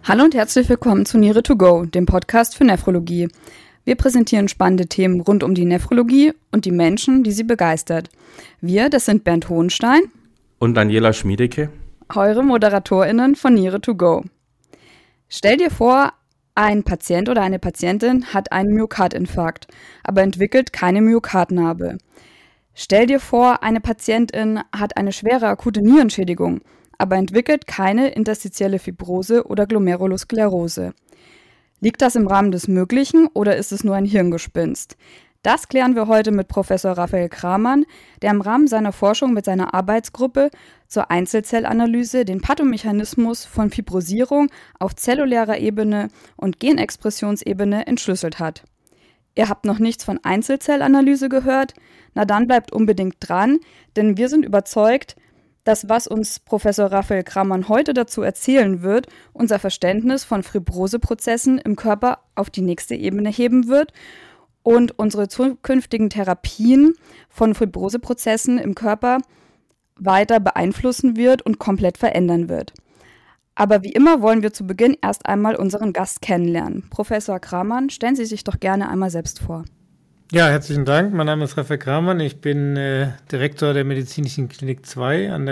Hallo und herzlich willkommen zu Niere to Go, dem Podcast für Nephrologie. Wir präsentieren spannende Themen rund um die Nephrologie und die Menschen, die sie begeistert. Wir, das sind Bernd Hohenstein und Daniela Schmiedecke, eure ModeratorInnen von Niere to Go. Stell dir vor, ein Patient oder eine Patientin hat einen Myokardinfarkt, aber entwickelt keine Myokardnarbe. Stell dir vor, eine Patientin hat eine schwere akute Nierenschädigung, aber entwickelt keine interstitielle Fibrose oder Glomerulosklerose. Liegt das im Rahmen des Möglichen oder ist es nur ein Hirngespinst? Das klären wir heute mit Professor Raphael Kramann, der im Rahmen seiner Forschung mit seiner Arbeitsgruppe zur Einzelzellanalyse den Pathomechanismus von Fibrosierung auf zellulärer Ebene und Genexpressionsebene entschlüsselt hat. Ihr habt noch nichts von Einzelzellanalyse gehört? Na dann bleibt unbedingt dran, denn wir sind überzeugt, dass was uns Professor Raphael Kramann heute dazu erzählen wird, unser Verständnis von Fibroseprozessen im Körper auf die nächste Ebene heben wird und unsere zukünftigen Therapien von Fibroseprozessen im Körper weiter beeinflussen wird und komplett verändern wird. Aber wie immer wollen wir zu Beginn erst einmal unseren Gast kennenlernen. Professor Kramann, stellen Sie sich doch gerne einmal selbst vor. Ja, herzlichen Dank. Mein Name ist Raphael Kramann. Ich bin Direktor der Medizinischen Klinik 2 am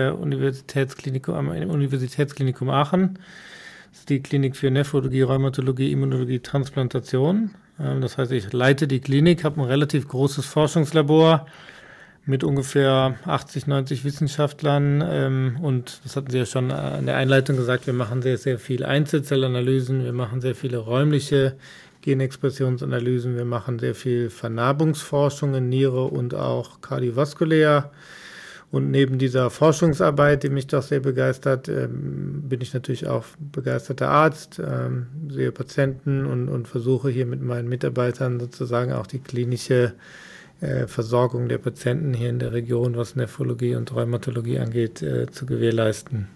Universitätsklinikum Aachen. Das ist die Klinik für Nephrologie, Rheumatologie, Immunologie, Transplantation. Das heißt, ich leite die Klinik, habe ein relativ großes Forschungslabor mit ungefähr 80, 90 Wissenschaftlern. Und das hatten Sie ja schon in der Einleitung gesagt, wir machen sehr, sehr viel Einzelzellanalysen, wir machen sehr viele räumliche Genexpressionsanalysen, wir machen sehr viel Vernarbungsforschung in Niere und auch kardiovaskulär. Und neben dieser Forschungsarbeit, die mich doch sehr begeistert, bin ich natürlich auch begeisterter Arzt, sehe Patienten und versuche hier mit meinen Mitarbeitern sozusagen auch die klinische Versorgung der Patienten hier in der Region, was Nephrologie und Rheumatologie angeht, zu gewährleisten.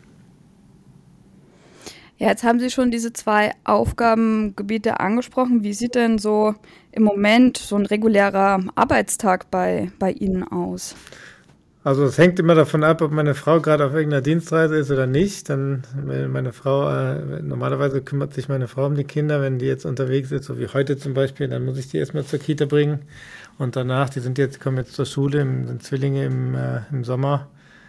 Ja, jetzt haben Sie schon diese zwei Aufgabengebiete angesprochen. Wie sieht denn so im Moment so ein regulärer Arbeitstag bei Ihnen aus? Also es hängt immer davon ab, ob meine Frau gerade auf irgendeiner Dienstreise ist oder nicht. Dann meine Frau, normalerweise kümmert sich meine Frau um die Kinder, wenn die jetzt unterwegs ist, so wie heute zum Beispiel, dann muss ich die erstmal zur Kita bringen. Und danach, die kommen jetzt zur Schule, sind Zwillinge im Sommer.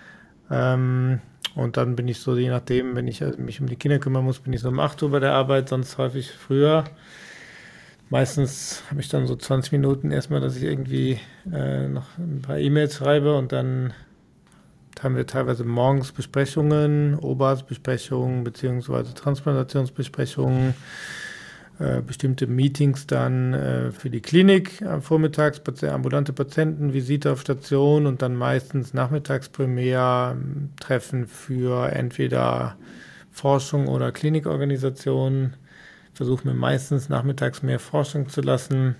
Und dann bin ich so, je nachdem, wenn ich mich um die Kinder kümmern muss, bin ich so um 8 Uhr bei der Arbeit, sonst häufig früher. Meistens habe ich dann so 20 Minuten erstmal, dass ich irgendwie noch ein paar E-Mails schreibe und dann haben wir teilweise morgens Besprechungen, Oberarztbesprechungen beziehungsweise Transplantationsbesprechungen, bestimmte Meetings dann für die Klinik, vormittags ambulante Patienten, Visite auf Station und dann meistens nachmittags primär Treffen für entweder Forschung oder Klinikorganisationen. Versuche mir meistens nachmittags mehr Forschung zu lassen.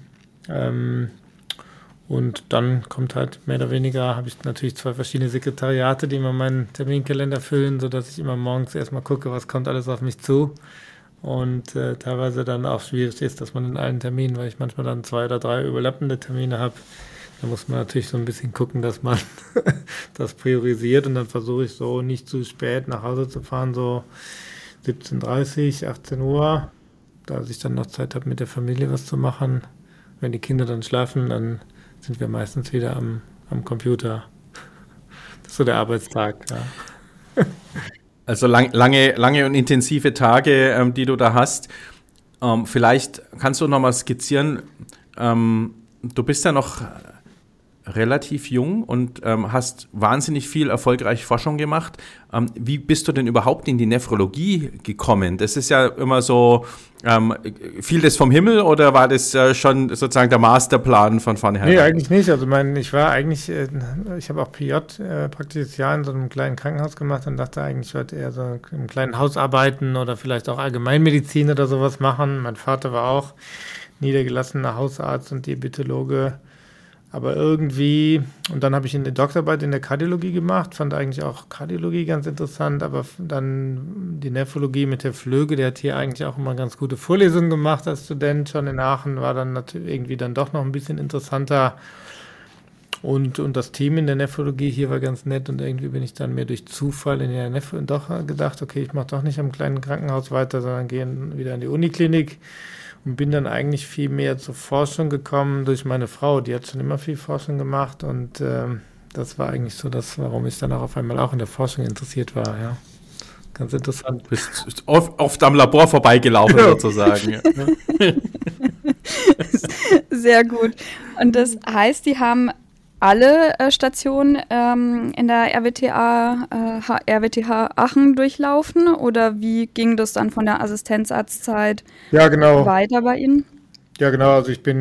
Und dann kommt halt mehr oder weniger, habe ich natürlich 2 verschiedene Sekretariate, die immer meinen Terminkalender füllen, sodass ich immer morgens erstmal gucke, was kommt alles auf mich zu. Und teilweise dann auch schwierig ist, dass man in allen Terminen, weil ich manchmal dann 2 oder 3 überlappende Termine habe, da muss man natürlich so ein bisschen gucken, dass man das priorisiert und dann versuche ich so nicht zu spät nach Hause zu fahren, so 17:30, 18 Uhr, dass ich dann noch Zeit habe, mit der Familie was zu machen. Wenn die Kinder dann schlafen, dann sind wir meistens wieder am Computer. Das ist so der Arbeitstag, ja. Also lange und intensive Tage, die du da hast. Vielleicht kannst du noch mal skizzieren, du bist ja noch relativ jung und hast wahnsinnig viel erfolgreiche Forschung gemacht. Wie bist du denn überhaupt in die Nephrologie gekommen? Das ist ja immer so, fiel das vom Himmel oder war das schon sozusagen der Masterplan von vornherein? Nee, eigentlich nicht. Also ich habe auch PJ praktisch das Jahr in so einem kleinen Krankenhaus gemacht und dachte eigentlich, ich wollte eher so im kleinen Haus arbeiten oder vielleicht auch Allgemeinmedizin oder sowas machen. Mein Vater war auch niedergelassener Hausarzt und Diabetologe. Aber irgendwie, und dann habe ich eine Doktorarbeit in der Kardiologie gemacht, fand eigentlich auch Kardiologie ganz interessant, aber dann die Nephrologie mit der Flöge, der hat hier eigentlich auch immer ganz gute Vorlesungen gemacht als Student schon in Aachen, war dann natürlich irgendwie dann doch noch ein bisschen interessanter. Und das Team in der Nephrologie hier war ganz nett und irgendwie bin ich dann mehr durch Zufall in der doch gedacht, okay, ich mache doch nicht am kleinen Krankenhaus weiter, sondern gehe wieder an die Uniklinik und bin dann eigentlich viel mehr zur Forschung gekommen durch meine Frau. Die hat schon immer viel Forschung gemacht und das war eigentlich so das, warum ich dann auch auf einmal auch in der Forschung interessiert war, ja. Ganz interessant. Du bist oft am Labor vorbeigelaufen sozusagen. Ja. Sehr gut. Und das heißt, die haben alle Stationen in der RWTH Aachen durchlaufen oder wie ging das dann von der Assistenzarztzeit weiter bei Ihnen? Ja, genau. Also ich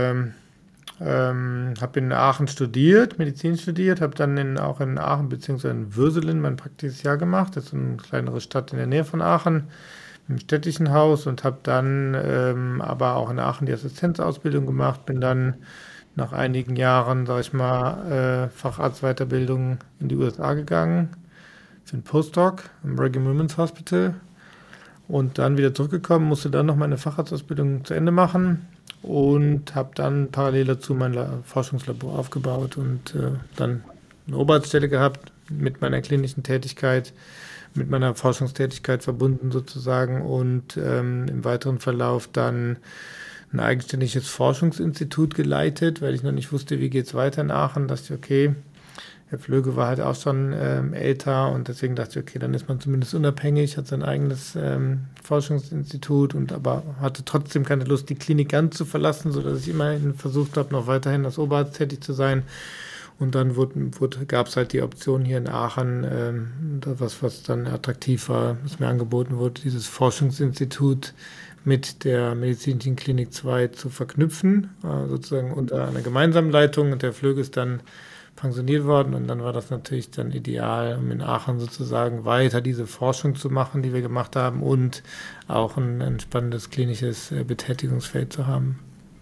habe in Aachen studiert, Medizin studiert, habe dann auch in Aachen bzw. in Würselen mein praktisches Jahr gemacht. Das ist eine kleinere Stadt in der Nähe von Aachen, im städtischen Haus und habe dann aber auch in Aachen die Assistenzausbildung gemacht, bin dann nach einigen Jahren, sage ich mal, Facharztweiterbildung in die USA gegangen für einen Postdoc im Brigham Women's Hospital und dann wieder zurückgekommen, musste dann noch meine Facharztausbildung zu Ende machen und habe dann parallel dazu mein Forschungslabor aufgebaut und dann eine Oberarztstelle gehabt mit meiner klinischen Tätigkeit, mit meiner Forschungstätigkeit verbunden sozusagen und im weiteren Verlauf dann ein eigenständiges Forschungsinstitut geleitet, weil ich noch nicht wusste, wie geht es weiter in Aachen. Da dachte ich, okay, Herr Flöge war halt auch schon älter und deswegen dachte ich, okay, dann ist man zumindest unabhängig, hat sein eigenes Forschungsinstitut und aber hatte trotzdem keine Lust, die Klinik ganz zu verlassen, sodass ich immerhin versucht habe, noch weiterhin als Oberarzt tätig zu sein. Und dann gab es halt die Option hier in Aachen, was dann attraktiv war, was mir angeboten wurde, dieses Forschungsinstitut mit der medizinischen Klinik 2 zu verknüpfen, sozusagen unter einer gemeinsamen Leitung. Und der Flöge ist dann pensioniert worden und dann war das natürlich dann ideal, um in Aachen sozusagen weiter diese Forschung zu machen, die wir gemacht haben und auch ein spannendes klinisches Betätigungsfeld zu haben.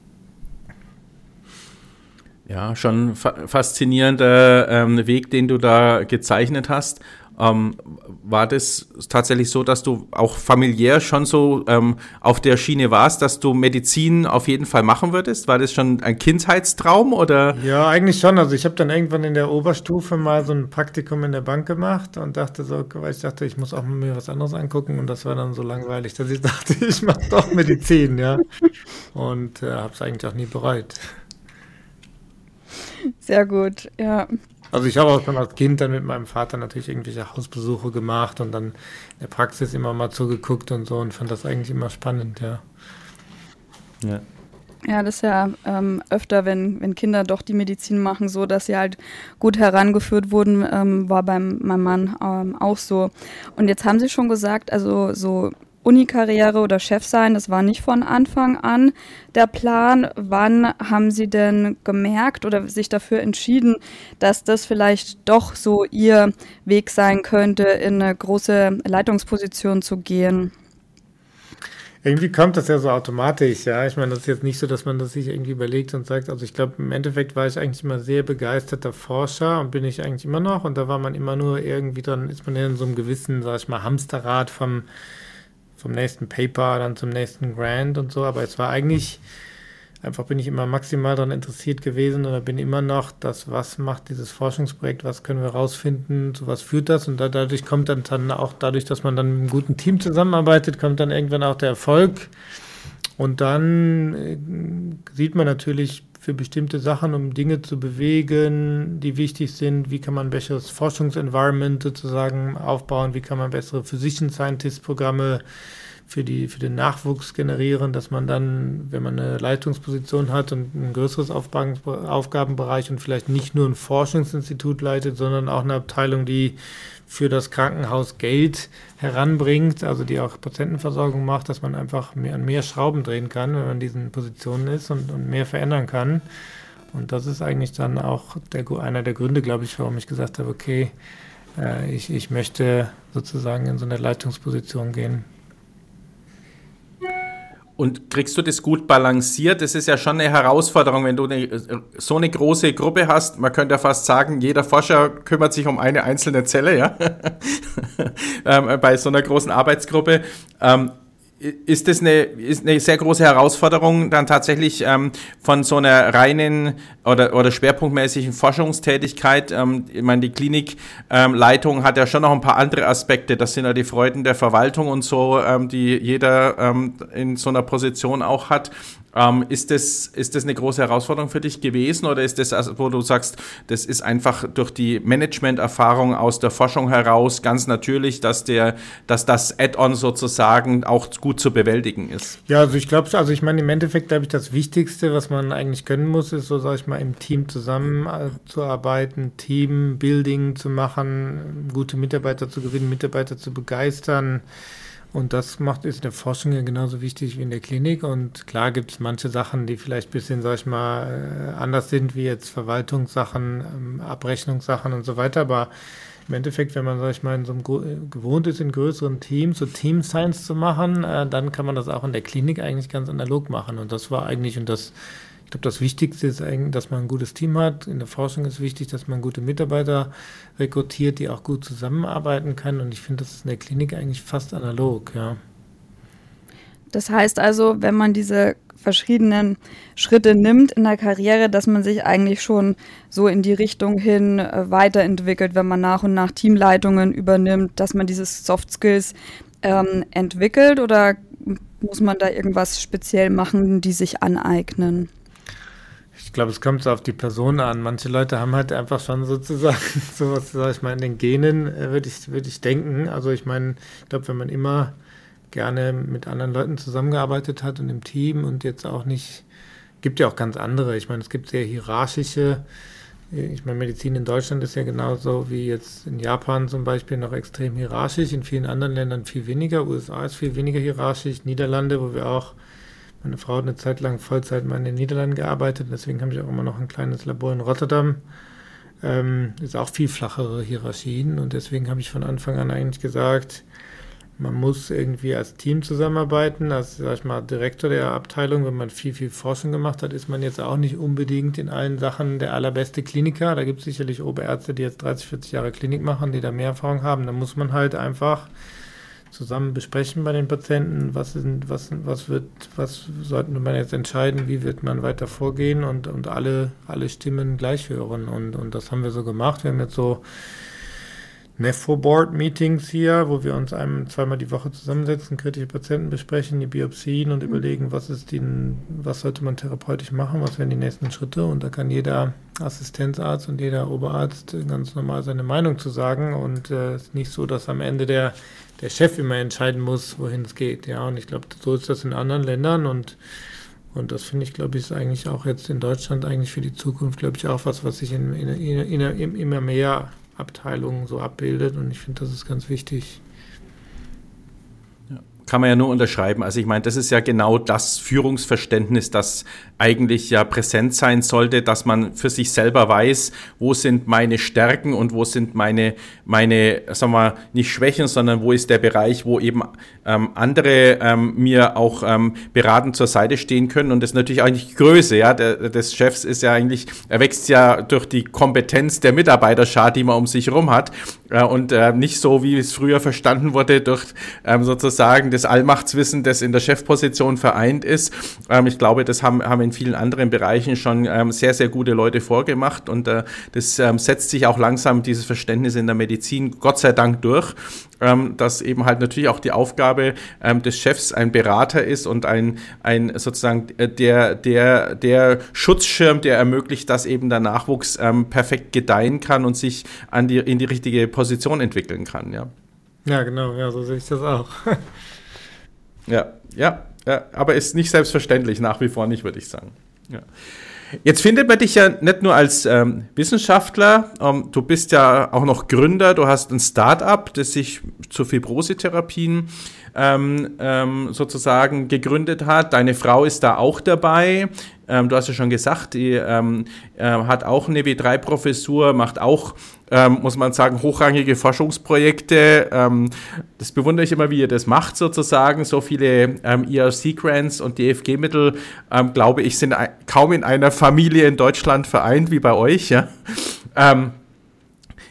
Ja, schon faszinierender Weg, den du da gezeichnet hast. War das tatsächlich so, dass du auch familiär schon so auf der Schiene warst, dass du Medizin auf jeden Fall machen würdest? War das schon ein Kindheitstraum oder? Ja, eigentlich schon. Also ich habe dann irgendwann in der Oberstufe mal so ein Praktikum in der Bank gemacht und dachte so, weil ich dachte, ich muss auch mir was anderes angucken und das war dann so langweilig, dass ich dachte, ich mache doch Medizin, ja. Und habe es eigentlich auch nie bereut. Sehr gut, ja. Also ich habe auch schon als Kind dann mit meinem Vater natürlich irgendwelche Hausbesuche gemacht und dann in der Praxis immer mal zugeguckt und so und fand das eigentlich immer spannend, ja. Ja, das ist ja öfter, wenn Kinder doch die Medizin machen, so, dass sie halt gut herangeführt wurden, war bei meinem Mann auch so. Und jetzt haben Sie schon gesagt, also so Unikarriere oder Chef sein, das war nicht von Anfang an der Plan. Wann haben Sie denn gemerkt oder sich dafür entschieden, dass das vielleicht doch so Ihr Weg sein könnte, in eine große Leitungsposition zu gehen? Irgendwie kommt das ja so automatisch, ja. Ich meine, das ist jetzt nicht so, dass man das sich irgendwie überlegt und sagt, also ich glaube, im Endeffekt war ich eigentlich immer sehr begeisterter Forscher und bin ich eigentlich immer noch und da war man immer nur irgendwie dann, ist man ja in so einem gewissen, sag ich mal, Hamsterrad vom nächsten Paper, dann zum nächsten Grant und so, aber es war eigentlich, einfach bin ich immer maximal daran interessiert gewesen oder bin immer noch was macht dieses Forschungsprojekt, was können wir rausfinden, zu was führt das und dadurch kommt dann auch, dadurch, dass man dann mit einem guten Team zusammenarbeitet, kommt dann irgendwann auch der Erfolg und dann sieht man natürlich für bestimmte Sachen, um Dinge zu bewegen, die wichtig sind, wie kann man ein besseres Forschungsenvironment sozusagen aufbauen, wie kann man bessere Physician Scientist Programme für den Nachwuchs generieren, dass man dann, wenn man eine Leitungsposition hat und ein größeres Aufgabenbereich und vielleicht nicht nur ein Forschungsinstitut leitet, sondern auch eine Abteilung, die für das Krankenhaus Geld heranbringt, also die auch Patientenversorgung macht, dass man einfach an mehr Schrauben drehen kann, wenn man in diesen Positionen ist und mehr verändern kann. Und das ist eigentlich dann auch einer der Gründe, glaube ich, warum ich gesagt habe, okay, ich möchte sozusagen in so eine Leitungsposition gehen. Und kriegst du das gut balanciert? Das ist ja schon eine Herausforderung, wenn du so eine große Gruppe hast. Man könnte ja fast sagen, jeder Forscher kümmert sich um eine einzelne Zelle, ja, bei so einer großen Arbeitsgruppe. ist eine sehr große Herausforderung, dann tatsächlich von so einer reinen oder schwerpunktmäßigen Forschungstätigkeit. Ich meine, die Klinikleitung hat ja schon noch ein paar andere Aspekte. Das sind ja die Freuden der Verwaltung und so, die jeder in so einer Position auch hat. Ist das eine große Herausforderung für dich gewesen oder ist das, wo du sagst, das ist einfach durch die Management-Erfahrung aus der Forschung heraus ganz natürlich, dass das Add-on sozusagen auch gut zu bewältigen ist? Ja, also ich meine, im Endeffekt glaube ich, das Wichtigste, was man eigentlich können muss, ist so, sag ich mal, im Team zusammenzuarbeiten, Teambuilding zu machen, gute Mitarbeiter zu gewinnen, Mitarbeiter zu begeistern. Und das ist in der Forschung ja genauso wichtig wie in der Klinik. Und klar gibt es manche Sachen, die vielleicht ein bisschen, sag ich mal, anders sind, wie jetzt Verwaltungssachen, Abrechnungssachen und so weiter. Aber im Endeffekt, wenn man, sag ich mal, in so einem gewohnt ist, in größeren Teams, so Team Science zu machen, dann kann man das auch in der Klinik eigentlich ganz analog machen. Und das war eigentlich, ich glaube, das Wichtigste ist eigentlich, dass man ein gutes Team hat. In der Forschung ist wichtig, dass man gute Mitarbeiter rekrutiert, die auch gut zusammenarbeiten können. Und ich finde, das ist in der Klinik eigentlich fast analog, ja. Das heißt also, wenn man diese verschiedenen Schritte nimmt in der Karriere, dass man sich eigentlich schon so in die Richtung hin weiterentwickelt, wenn man nach und nach Teamleitungen übernimmt, dass man diese Soft Skills entwickelt, oder muss man da irgendwas speziell machen, die sich aneignen? Ich glaube, es kommt so auf die Person an. Manche Leute haben halt einfach schon sozusagen sowas, sag ich mal, in den Genen, würde ich denken. Also ich meine, ich glaube, wenn man immer gerne mit anderen Leuten zusammengearbeitet hat und im Team und jetzt auch nicht, gibt ja auch ganz andere. Ich meine, es gibt sehr hierarchische, ich meine, Medizin in Deutschland ist ja genauso wie jetzt in Japan zum Beispiel noch extrem hierarchisch, in vielen anderen Ländern viel weniger. USA ist viel weniger hierarchisch, Niederlande, wo wir auch, meine Frau hat eine Zeit lang Vollzeit mal in den Niederlanden gearbeitet, deswegen habe ich auch immer noch ein kleines Labor in Rotterdam. Ist auch viel flachere Hierarchien und deswegen habe ich von Anfang an eigentlich gesagt, man muss irgendwie als Team zusammenarbeiten, als, sag ich mal, Direktor der Abteilung. Wenn man viel Forschung gemacht hat, ist man jetzt auch nicht unbedingt in allen Sachen der allerbeste Kliniker. Da gibt es sicherlich Oberärzte, die jetzt 30, 40 Jahre Klinik machen, die da mehr Erfahrung haben. Da muss man halt einfach zusammen besprechen bei den Patienten, was sollten wir jetzt entscheiden, wie wird man weiter vorgehen und alle Stimmen gleich hören. Und das haben wir so gemacht. Wir haben jetzt so Nephro-Board-Meetings hier, wo wir uns zweimal die Woche zusammensetzen, kritische Patienten besprechen, die Biopsien und überlegen, was sollte man therapeutisch machen, was wären die nächsten Schritte. Und da kann jeder Assistenzarzt und jeder Oberarzt ganz normal seine Meinung zu sagen. Und es ist nicht so, dass am Ende der Chef immer entscheiden muss, wohin es geht. Ja, und ich glaube, so ist das in anderen Ländern und das finde ich, glaube ich, ist eigentlich auch jetzt in Deutschland eigentlich für die Zukunft, glaube ich, auch was sich in immer mehr Abteilungen so abbildet und ich finde, das ist ganz wichtig. Kann man ja nur unterschreiben. Also ich meine, das ist ja genau das Führungsverständnis, das eigentlich ja präsent sein sollte, dass man für sich selber weiß, wo sind meine Stärken und wo sind meine, sagen wir, nicht Schwächen, sondern wo ist der Bereich, wo eben andere mir auch beratend zur Seite stehen können. Und das ist natürlich eigentlich die Größe, ja, des Chefs ist ja eigentlich, er wächst ja durch die Kompetenz der Mitarbeiterschar, die man um sich herum hat und nicht so, wie es früher verstanden wurde, durch sozusagen das Allmachtswissen, das in der Chefposition vereint ist. Ich glaube, das haben in vielen anderen Bereichen schon sehr, sehr gute Leute vorgemacht und das setzt sich auch langsam, dieses Verständnis in der Medizin, Gott sei Dank durch, dass eben halt natürlich auch die Aufgabe des Chefs ein Berater ist und ein sozusagen der Schutzschirm, der ermöglicht, dass eben der Nachwuchs perfekt gedeihen kann und sich in die richtige Position entwickeln kann. Ja, genau, ja, so sehe ich das auch. Ja, aber ist nicht selbstverständlich, nach wie vor nicht, würde ich sagen. Ja. Jetzt findet man dich ja nicht nur als Wissenschaftler, du bist ja auch noch Gründer, du hast ein Start-up, das sich zu Fibrosetherapien sozusagen gegründet hat. Deine Frau ist da auch dabei. Du hast ja schon gesagt, die hat auch eine W3-Professur, macht auch, muss man sagen, hochrangige Forschungsprojekte. Das bewundere ich immer, wie ihr das macht sozusagen. So viele ERC-Grants und DFG-Mittel, glaube ich, sind kaum in einer Familie in Deutschland vereint wie bei euch. Ja?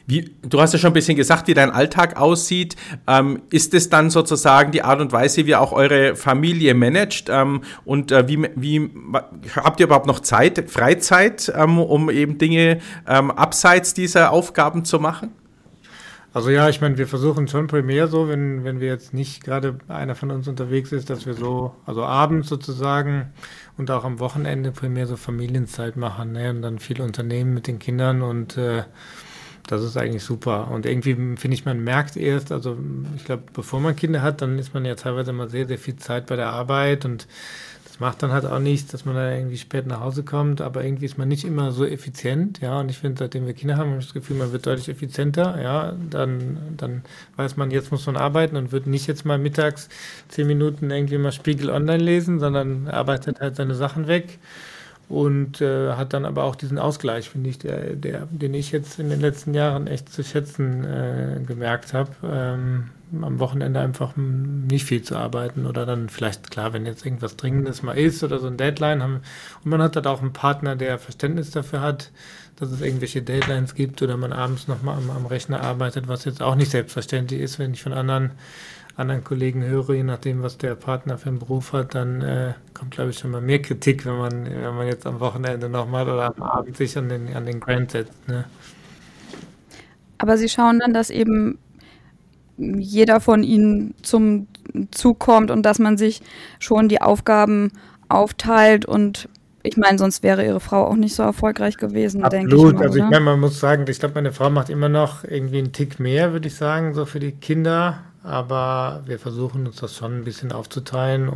Du hast ja schon ein bisschen gesagt, wie dein Alltag aussieht. Ist es dann sozusagen die Art und Weise, wie auch eure Familie managt? Wie habt ihr überhaupt noch Freizeit, um eben Dinge abseits dieser Aufgaben zu machen? Also ja, ich meine, wir versuchen schon primär so, wenn wir jetzt nicht gerade einer von uns unterwegs ist, dass wir so, also abends sozusagen und auch am Wochenende primär so Familienzeit machen, ne? Und dann viel unternehmen mit den Kindern und das ist eigentlich super. Und irgendwie finde ich, man merkt erst, also ich glaube, bevor man Kinder hat, dann ist man ja teilweise immer sehr, sehr viel Zeit bei der Arbeit und das macht dann halt auch nichts, dass man da irgendwie spät nach Hause kommt, aber irgendwie ist man nicht immer so effizient, ja, und ich finde, seitdem wir Kinder haben, habe ich das Gefühl, man wird deutlich effizienter, ja, dann weiß man, jetzt muss man arbeiten und wird nicht jetzt mal mittags 10 Minuten irgendwie mal Spiegel Online lesen, sondern arbeitet halt seine Sachen weg und hat dann aber auch diesen Ausgleich, finde ich, den ich jetzt in den letzten Jahren echt zu schätzen gemerkt habe, am Wochenende einfach nicht viel zu arbeiten oder dann vielleicht, klar, wenn jetzt irgendwas Dringendes mal ist oder so ein Deadline haben und man hat halt auch einen Partner, der Verständnis dafür hat, dass es irgendwelche Deadlines gibt oder man abends nochmal am Rechner arbeitet, was jetzt auch nicht selbstverständlich ist, wenn ich von anderen Kollegen höre, je nachdem, was der Partner für einen Beruf hat, dann kommt, glaube ich, schon mal mehr Kritik, wenn man jetzt am Wochenende nochmal oder am Abend sich an den Grind setzt. Ne? Aber Sie schauen dann, dass eben jeder von ihnen zum Zug kommt und dass man sich schon die Aufgaben aufteilt und ich meine, sonst wäre Ihre Frau auch nicht so erfolgreich gewesen, denke ich mal. Absolut, also ich meine, man muss sagen, ich glaube, meine Frau macht immer noch irgendwie einen Tick mehr, würde ich sagen, so für die Kinder, aber wir versuchen uns das schon ein bisschen aufzuteilen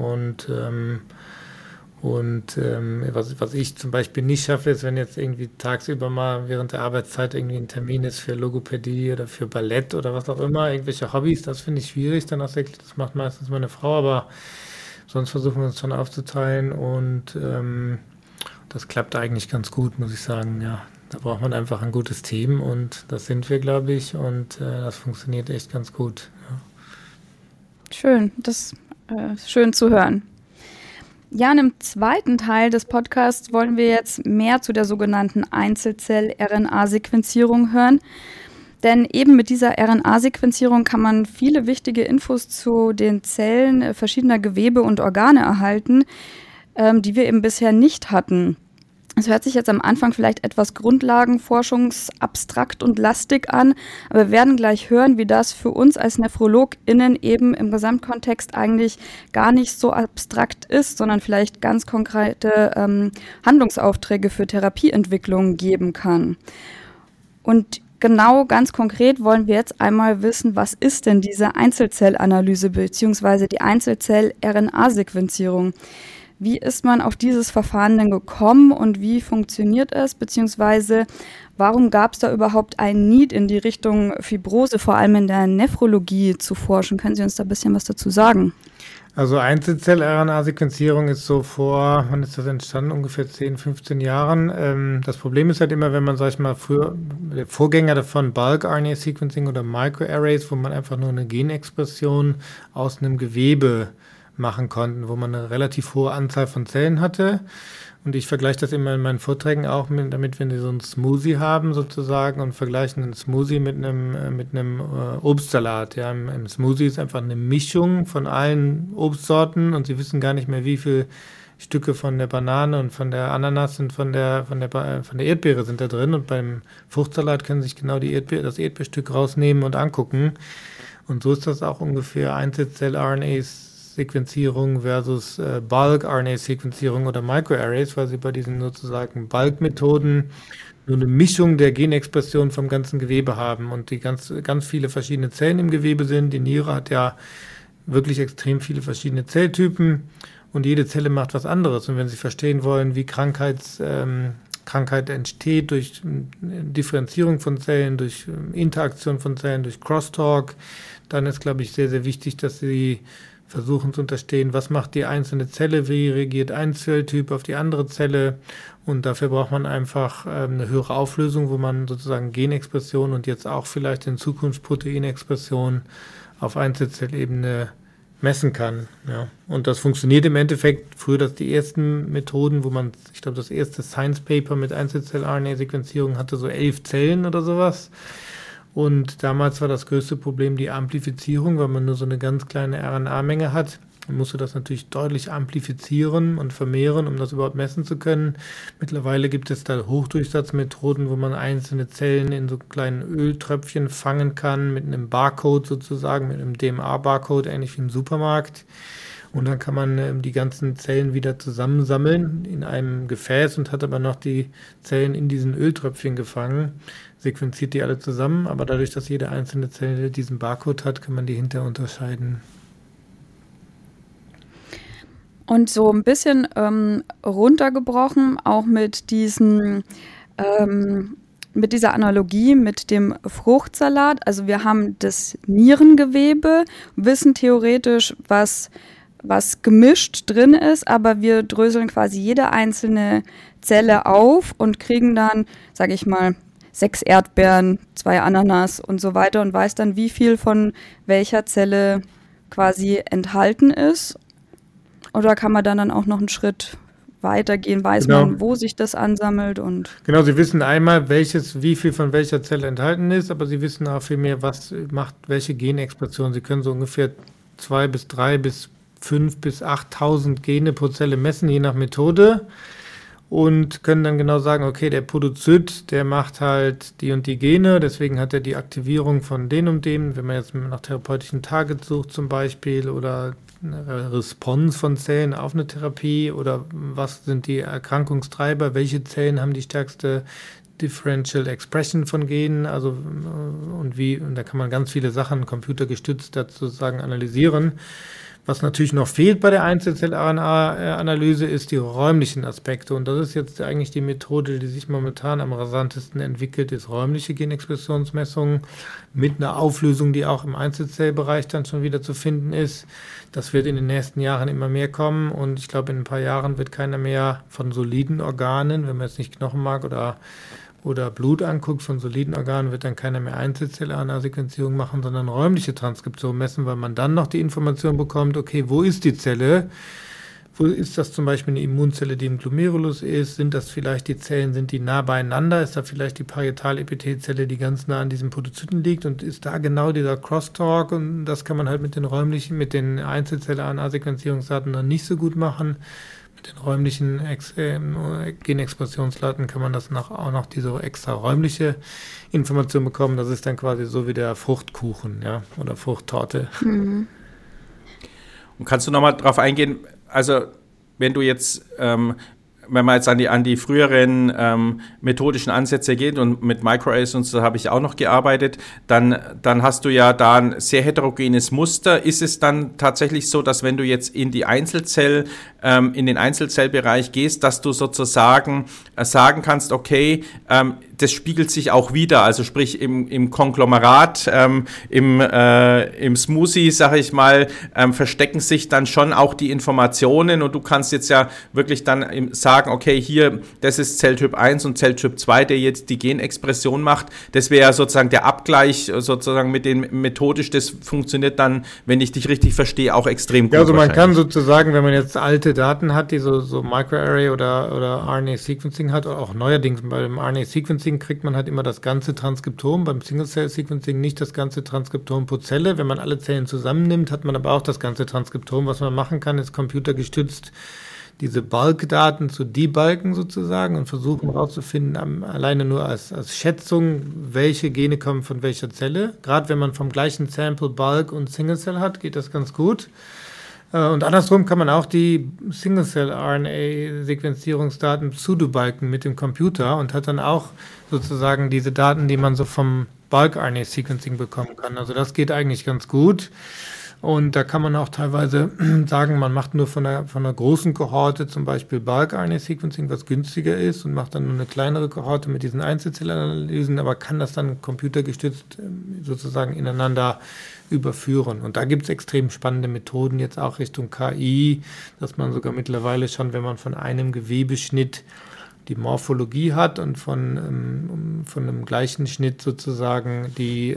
was ich zum Beispiel nicht schaffe, ist, wenn jetzt irgendwie tagsüber mal während der Arbeitszeit irgendwie ein Termin ist für Logopädie oder für Ballett oder was auch immer, irgendwelche Hobbys, das finde ich schwierig, dann das macht meistens meine Frau, aber sonst versuchen wir uns schon aufzuteilen und das klappt eigentlich ganz gut, muss ich sagen, ja. Da braucht man einfach ein gutes Team und das sind wir, glaube ich, und das funktioniert echt ganz gut. Ja. Schön, das ist schön zu hören. Ja, und im zweiten Teil des Podcasts wollen wir jetzt mehr zu der sogenannten Einzelzell-RNA-Sequenzierung hören. Denn eben mit dieser RNA-Sequenzierung kann man viele wichtige Infos zu den Zellen verschiedener Gewebe und Organe erhalten, die wir eben bisher nicht hatten. Es hört sich jetzt am Anfang vielleicht etwas grundlagenforschungsabstrakt und lastig an, aber wir werden gleich hören, wie das für uns als NephrologInnen eben im Gesamtkontext eigentlich gar nicht so abstrakt ist, sondern vielleicht ganz konkrete Handlungsaufträge für Therapieentwicklung geben kann. Und genau, ganz konkret wollen wir jetzt einmal wissen, was ist denn diese Einzelzellanalyse bzw. die Einzelzell-RNA-Sequenzierung? Wie ist man auf dieses Verfahren denn gekommen und wie funktioniert es, beziehungsweise warum gab es da überhaupt einen Need in die Richtung Fibrose, vor allem in der Nephrologie, zu forschen? Können Sie uns da ein bisschen was dazu sagen? Also Einzelzell-RNA-Sequenzierung ist so wann ist das entstanden? Ungefähr 10, 15 Jahren. Das Problem ist halt immer, wenn man, sag ich mal, früher, der Vorgänger davon, Bulk-RNA-Sequencing oder Microarrays, wo man einfach nur eine Genexpression aus einem Gewebe machen konnten, wo man eine relativ hohe Anzahl von Zellen hatte. Und ich vergleiche das immer in meinen Vorträgen auch damit, wenn Sie so einen Smoothie haben sozusagen und vergleichen einen Smoothie mit einem Obstsalat. Ja, im Smoothie ist einfach eine Mischung von allen Obstsorten und Sie wissen gar nicht mehr, wie viele Stücke von der Banane und von der Ananas und von der Erdbeere sind da drin. Und beim Fruchtsalat können Sie sich genau das Erdbeerstück rausnehmen und angucken. Und so ist das auch ungefähr Einzelzell-RNAs Sequenzierung versus Bulk-RNA-Sequenzierung oder Microarrays, weil sie bei diesen sozusagen Bulk-Methoden nur eine Mischung der Genexpression vom ganzen Gewebe haben und die ganz, ganz viele verschiedene Zellen im Gewebe sind. Die Niere hat ja wirklich extrem viele verschiedene Zelltypen und jede Zelle macht was anderes. Und wenn Sie verstehen wollen, wie Krankheit entsteht durch Differenzierung von Zellen, durch Interaktion von Zellen, durch Crosstalk, dann ist, glaube ich, sehr, sehr wichtig, dass Sie versuchen zu verstehen, was macht die einzelne Zelle, wie reagiert ein Zelltyp auf die andere Zelle und dafür braucht man einfach eine höhere Auflösung, wo man sozusagen Genexpression und jetzt auch vielleicht in Zukunft Proteinexpression auf Einzelzellebene messen kann. Ja. Und das funktioniert im Endeffekt, früher die ersten Methoden, ich glaube das erste Science Paper mit Einzelzell-RNA-Sequenzierung hatte so 11 Zellen oder sowas. Und damals war das größte Problem die Amplifizierung, weil man nur so eine ganz kleine RNA-Menge hat. Man musste das natürlich deutlich amplifizieren und vermehren, um das überhaupt messen zu können. Mittlerweile gibt es da Hochdurchsatzmethoden, wo man einzelne Zellen in so kleinen Öltröpfchen fangen kann, mit einem Barcode sozusagen, mit einem DMA-Barcode, ähnlich wie im Supermarkt. Und dann kann man die ganzen Zellen wieder zusammensammeln in einem Gefäß und hat aber noch die Zellen in diesen Öltröpfchen gefangen, sequenziert die alle zusammen, aber dadurch, dass jede einzelne Zelle diesen Barcode hat, kann man die hinterher unterscheiden. Und so ein bisschen runtergebrochen, auch mit mit dieser Analogie mit dem Fruchtsalat. Also wir haben das Nierengewebe, wissen theoretisch, was gemischt drin ist, aber wir dröseln quasi jede einzelne Zelle auf und kriegen dann, sage ich mal, 6 Erdbeeren, 2 Ananas und so weiter und weiß dann, wie viel von welcher Zelle quasi enthalten ist. Oder kann man dann auch noch einen Schritt weitergehen? Weiß man, wo sich das ansammelt? Und genau, Sie wissen einmal, wie viel von welcher Zelle enthalten ist, aber Sie wissen auch viel mehr, was macht welche Genexpression. Sie können so ungefähr 2 bis 3 bis 5 bis 8.000 Gene pro Zelle messen, je nach Methode. Und können dann genau sagen, okay, der Podozyt, der macht halt die und die Gene, deswegen hat er die Aktivierung von den und dem, wenn man jetzt nach therapeutischen Targets sucht zum Beispiel, oder eine Response von Zellen auf eine Therapie, oder was sind die Erkrankungstreiber, welche Zellen haben die stärkste Differential Expression von Genen, also und da kann man ganz viele Sachen computergestützt dazu sagen analysieren. Was natürlich noch fehlt bei der Einzelzell-RNA-Analyse ist die räumlichen Aspekte. Und das ist jetzt eigentlich die Methode, die sich momentan am rasantesten entwickelt, ist räumliche Genexpressionsmessungen mit einer Auflösung, die auch im Einzelzellbereich dann schon wieder zu finden ist. Das wird in den nächsten Jahren immer mehr kommen. Und ich glaube, in ein paar Jahren wird keiner mehr von soliden Organen, wenn man jetzt nicht Knochenmark oder Blut anguckt, von soliden Organen wird dann keiner mehr Einzelzell-RNA-Sequenzierung machen, sondern räumliche Transkription messen, weil man dann noch die Information bekommt, okay, wo ist die Zelle? Wo ist das zum Beispiel eine Immunzelle, die im Glomerulus ist? Sind das vielleicht die Zellen, sind die nah beieinander? Ist da vielleicht die Parietalepithelzelle, die ganz nah an diesem Podozyten liegt? Und ist da genau dieser Crosstalk? Und das kann man halt mit den Einzelzell-RNA-Sequenzierungsdaten dann nicht so gut machen. Mit den räumlichen Genexpressionsdaten kann man das auch noch diese extra räumliche Information bekommen. Das ist dann quasi so wie der Fruchtkuchen, ja, oder Fruchttorte. Mhm. Und kannst du nochmal drauf eingehen, also wenn du jetzt, wenn man jetzt an die früheren methodischen Ansätze geht, und mit Microarrays und so habe ich auch noch gearbeitet, dann hast du ja da ein sehr heterogenes Muster. Ist es dann tatsächlich so, dass wenn du jetzt in den Einzelzellbereich gehst, dass du sozusagen sagen kannst, okay, das spiegelt sich auch wieder, also sprich im Konglomerat, im Smoothie, sage ich mal, verstecken sich dann schon auch die Informationen, und du kannst jetzt ja wirklich dann sagen, okay, hier, das ist Zelltyp 1 und Zelltyp 2, der jetzt die Genexpression macht. Das wäre ja sozusagen der Abgleich sozusagen mit den methodisch, das funktioniert dann, wenn ich dich richtig verstehe, auch extrem gut. Ja, also man kann sozusagen, wenn man jetzt alte Daten hat, die so Microarray oder RNA-Sequencing hat, oder auch neuerdings beim RNA-Sequencing kriegt man halt immer das ganze Transkriptom, beim Single-Cell-Sequencing nicht das ganze Transkriptom pro Zelle. Wenn man alle Zellen zusammennimmt, hat man aber auch das ganze Transkriptom. Was man machen kann, ist computergestützt diese Bulk-Daten zu debulken sozusagen und versuchen herauszufinden, alleine nur als Schätzung, welche Gene kommen von welcher Zelle. Gerade wenn man vom gleichen Sample Bulk und Single-Cell hat, geht das ganz gut. Und andersrum kann man auch die Single-Cell-RNA-Sequenzierungsdaten pseudobalken mit dem Computer und hat dann auch sozusagen diese Daten, die man so vom Bulk-RNA-Sequencing bekommen kann. Also das geht eigentlich ganz gut. Und da kann man auch teilweise sagen, man macht nur von einer großen Kohorte zum Beispiel Bulk-RNA-Sequencing, was günstiger ist, und macht dann nur eine kleinere Kohorte mit diesen Einzelzellanalysen, aber kann das dann computergestützt sozusagen ineinander überführen. Und da gibt es extrem spannende Methoden jetzt auch Richtung KI, dass man sogar mittlerweile schon, wenn man von einem Gewebeschnitt die Morphologie hat und von einem gleichen Schnitt sozusagen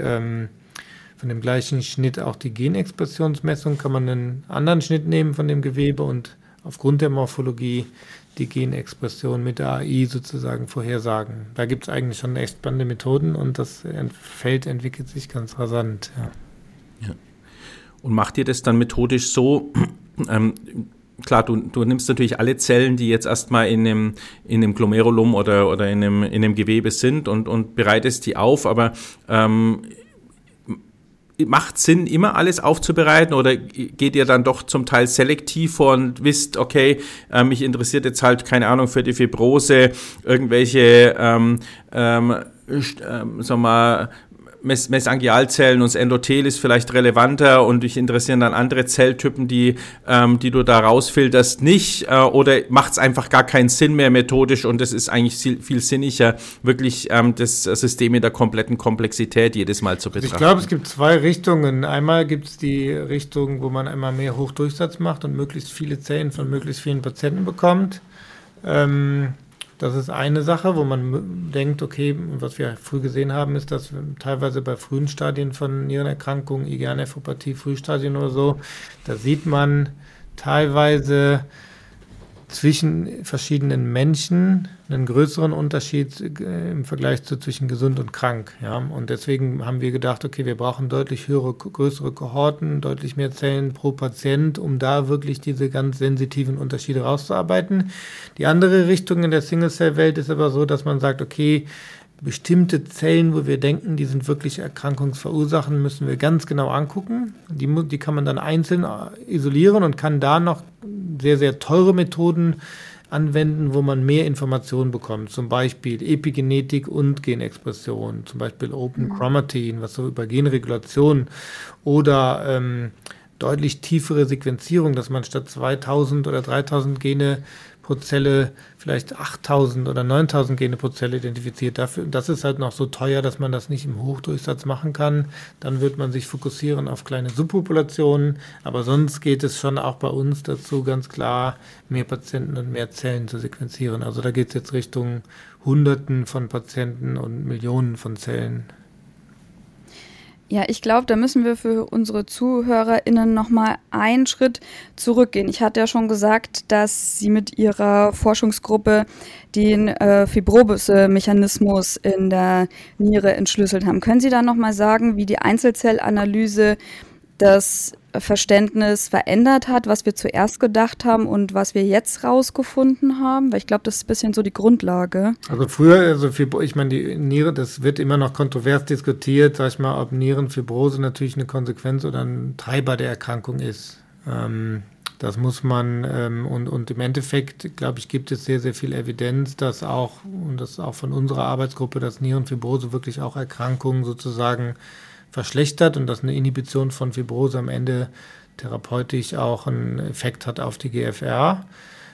von dem gleichen Schnitt auch die Genexpressionsmessung, kann man einen anderen Schnitt nehmen von dem Gewebe und aufgrund der Morphologie die Genexpression mit der AI sozusagen vorhersagen. Da gibt es eigentlich schon echt spannende Methoden und das Feld entwickelt sich ganz rasant. Ja. Und macht ihr das dann methodisch so, klar, du nimmst natürlich alle Zellen, die jetzt erstmal in einem Glomerulum oder in einem Gewebe sind und bereitest die auf, aber macht Sinn, immer alles aufzubereiten oder geht ihr dann doch zum Teil selektiv vor und wisst, okay, mich interessiert jetzt halt, keine Ahnung, für die Fibrose irgendwelche, sagen wir mal, Mesangialzellen und das Endothel ist vielleicht relevanter und dich interessieren dann andere Zelltypen, die du da rausfilterst, nicht, oder macht es einfach gar keinen Sinn mehr methodisch und es ist eigentlich viel sinniger, wirklich das System in der kompletten Komplexität jedes Mal zu betrachten. Ich glaube, es gibt zwei Richtungen. Einmal gibt es die Richtung, wo man einmal mehr Hochdurchsatz macht und möglichst viele Zellen von möglichst vielen Patienten bekommt. Das ist eine Sache, wo man denkt, okay, was wir früh gesehen haben, ist, dass teilweise bei frühen Stadien von Nierenerkrankungen, IgA-Nephropathie, Frühstadien oder so, da sieht man teilweise zwischen verschiedenen Menschen einen größeren Unterschied im Vergleich zwischen gesund und krank. Ja? Und deswegen haben wir gedacht, okay, wir brauchen deutlich größere Kohorten, deutlich mehr Zellen pro Patient, um da wirklich diese ganz sensitiven Unterschiede rauszuarbeiten. Die andere Richtung in der Single-Cell-Welt ist aber so, dass man sagt, okay, bestimmte Zellen, wo wir denken, die sind wirklich Erkrankungsverursachen, müssen wir ganz genau angucken. Die kann man dann einzeln isolieren und kann da noch sehr, sehr teure Methoden anwenden, wo man mehr Informationen bekommt. Zum Beispiel Epigenetik und Genexpression, zum Beispiel Open Chromatin, was so über Genregulation oder deutlich tiefere Sequenzierung, dass man statt 2000 oder 3000 Gene pro Zelle vielleicht 8000 oder 9000 Gene pro Zelle identifiziert. Das ist halt noch so teuer, dass man das nicht im Hochdurchsatz machen kann. Dann wird man sich fokussieren auf kleine Subpopulationen. Aber sonst geht es schon auch bei uns dazu, ganz klar mehr Patienten und mehr Zellen zu sequenzieren. Also da geht es jetzt Richtung Hunderten von Patienten und Millionen von Zellen. Ja, ich glaube, da müssen wir für unsere ZuhörerInnen nochmal einen Schritt zurückgehen. Ich hatte ja schon gesagt, dass Sie mit Ihrer Forschungsgruppe den Fibrose-Mechanismus in der Niere entschlüsselt haben. Können Sie da nochmal sagen, wie die Einzelzellanalyse das Verständnis verändert hat, was wir zuerst gedacht haben und was wir jetzt rausgefunden haben? Weil ich glaube, das ist ein bisschen so die Grundlage. Also früher, ich meine, die Niere, das wird immer noch kontrovers diskutiert, sag ich mal, ob Nierenfibrose natürlich eine Konsequenz oder ein Treiber der Erkrankung ist. Das muss man, und im Endeffekt, glaube ich, gibt es sehr, sehr viel Evidenz, dass auch, und das auch von unserer Arbeitsgruppe, dass Nierenfibrose wirklich auch Erkrankungen sozusagen verschlechtert und dass eine Inhibition von Fibrose am Ende therapeutisch auch einen Effekt hat auf die GFR.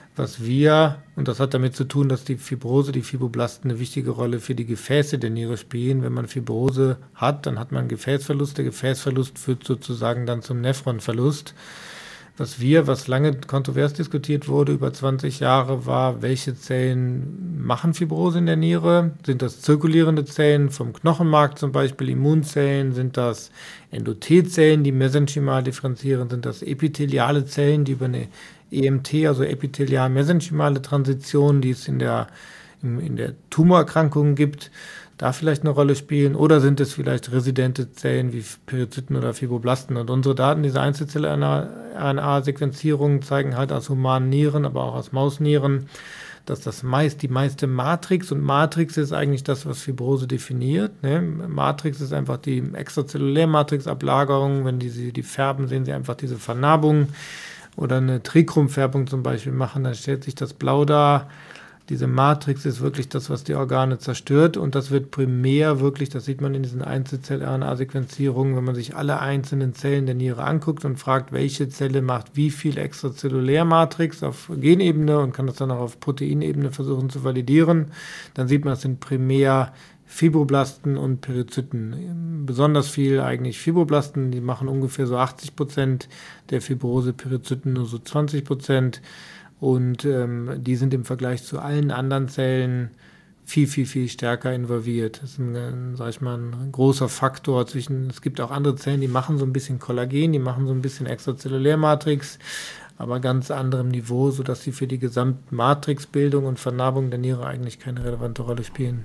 Und das hat damit zu tun, dass die Fibroblasten eine wichtige Rolle für die Gefäße der Niere spielen. Wenn man Fibrose hat, dann hat man Gefäßverlust. Der Gefäßverlust führt sozusagen dann zum Nephronverlust. Was lange kontrovers diskutiert wurde, über 20 Jahre, war, welche Zellen machen Fibrose in der Niere? Sind das zirkulierende Zellen vom Knochenmark zum Beispiel, Immunzellen? Sind das Endothelzellen, die mesenchymal differenzieren? Sind das epitheliale Zellen, die über eine EMT, also epithelial-mesenchymale Transition, die es in der Tumorerkrankung gibt, da vielleicht eine Rolle spielen, oder sind es vielleicht residente Zellen wie Perizyten oder Fibroblasten? Und unsere Daten, diese Einzelzell-RNA-Sequenzierungen zeigen halt aus humanen Nieren, aber auch aus Mausnieren, dass die meiste Matrix, und Matrix ist eigentlich das, was Fibrose definiert. Ne? Matrix ist einfach die Extrazellulär-Matrix-Ablagerung. Wenn die färben, sehen Sie einfach diese Vernarbung oder eine Trichromfärbung zum Beispiel machen, dann stellt sich das blau dar. Diese Matrix ist wirklich das, was die Organe zerstört, und das wird primär wirklich, das sieht man in diesen Einzelzell-RNA-Sequenzierungen, wenn man sich alle einzelnen Zellen der Niere anguckt und fragt, welche Zelle macht wie viel Extrazellulär-Matrix auf Genebene und kann das dann auch auf Proteinebene versuchen zu validieren, dann sieht man, es sind primär Fibroblasten und Perizyten. Besonders viel eigentlich Fibroblasten, die machen ungefähr so 80% der Fibrose, Perizyten nur so 20%. Und die sind im Vergleich zu allen anderen Zellen viel, viel, viel stärker involviert. Das ist ein großer Faktor es gibt auch andere Zellen, die machen so ein bisschen Kollagen, die machen so ein bisschen Extrazellulärmatrix, aber ganz anderem Niveau, sodass sie für die Gesamtmatrixbildung und Vernarbung der Niere eigentlich keine relevante Rolle spielen.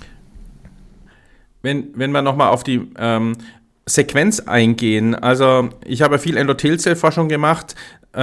Wenn wir nochmal auf die Sequenz eingehen, also ich habe viel Endothelzellforschung gemacht.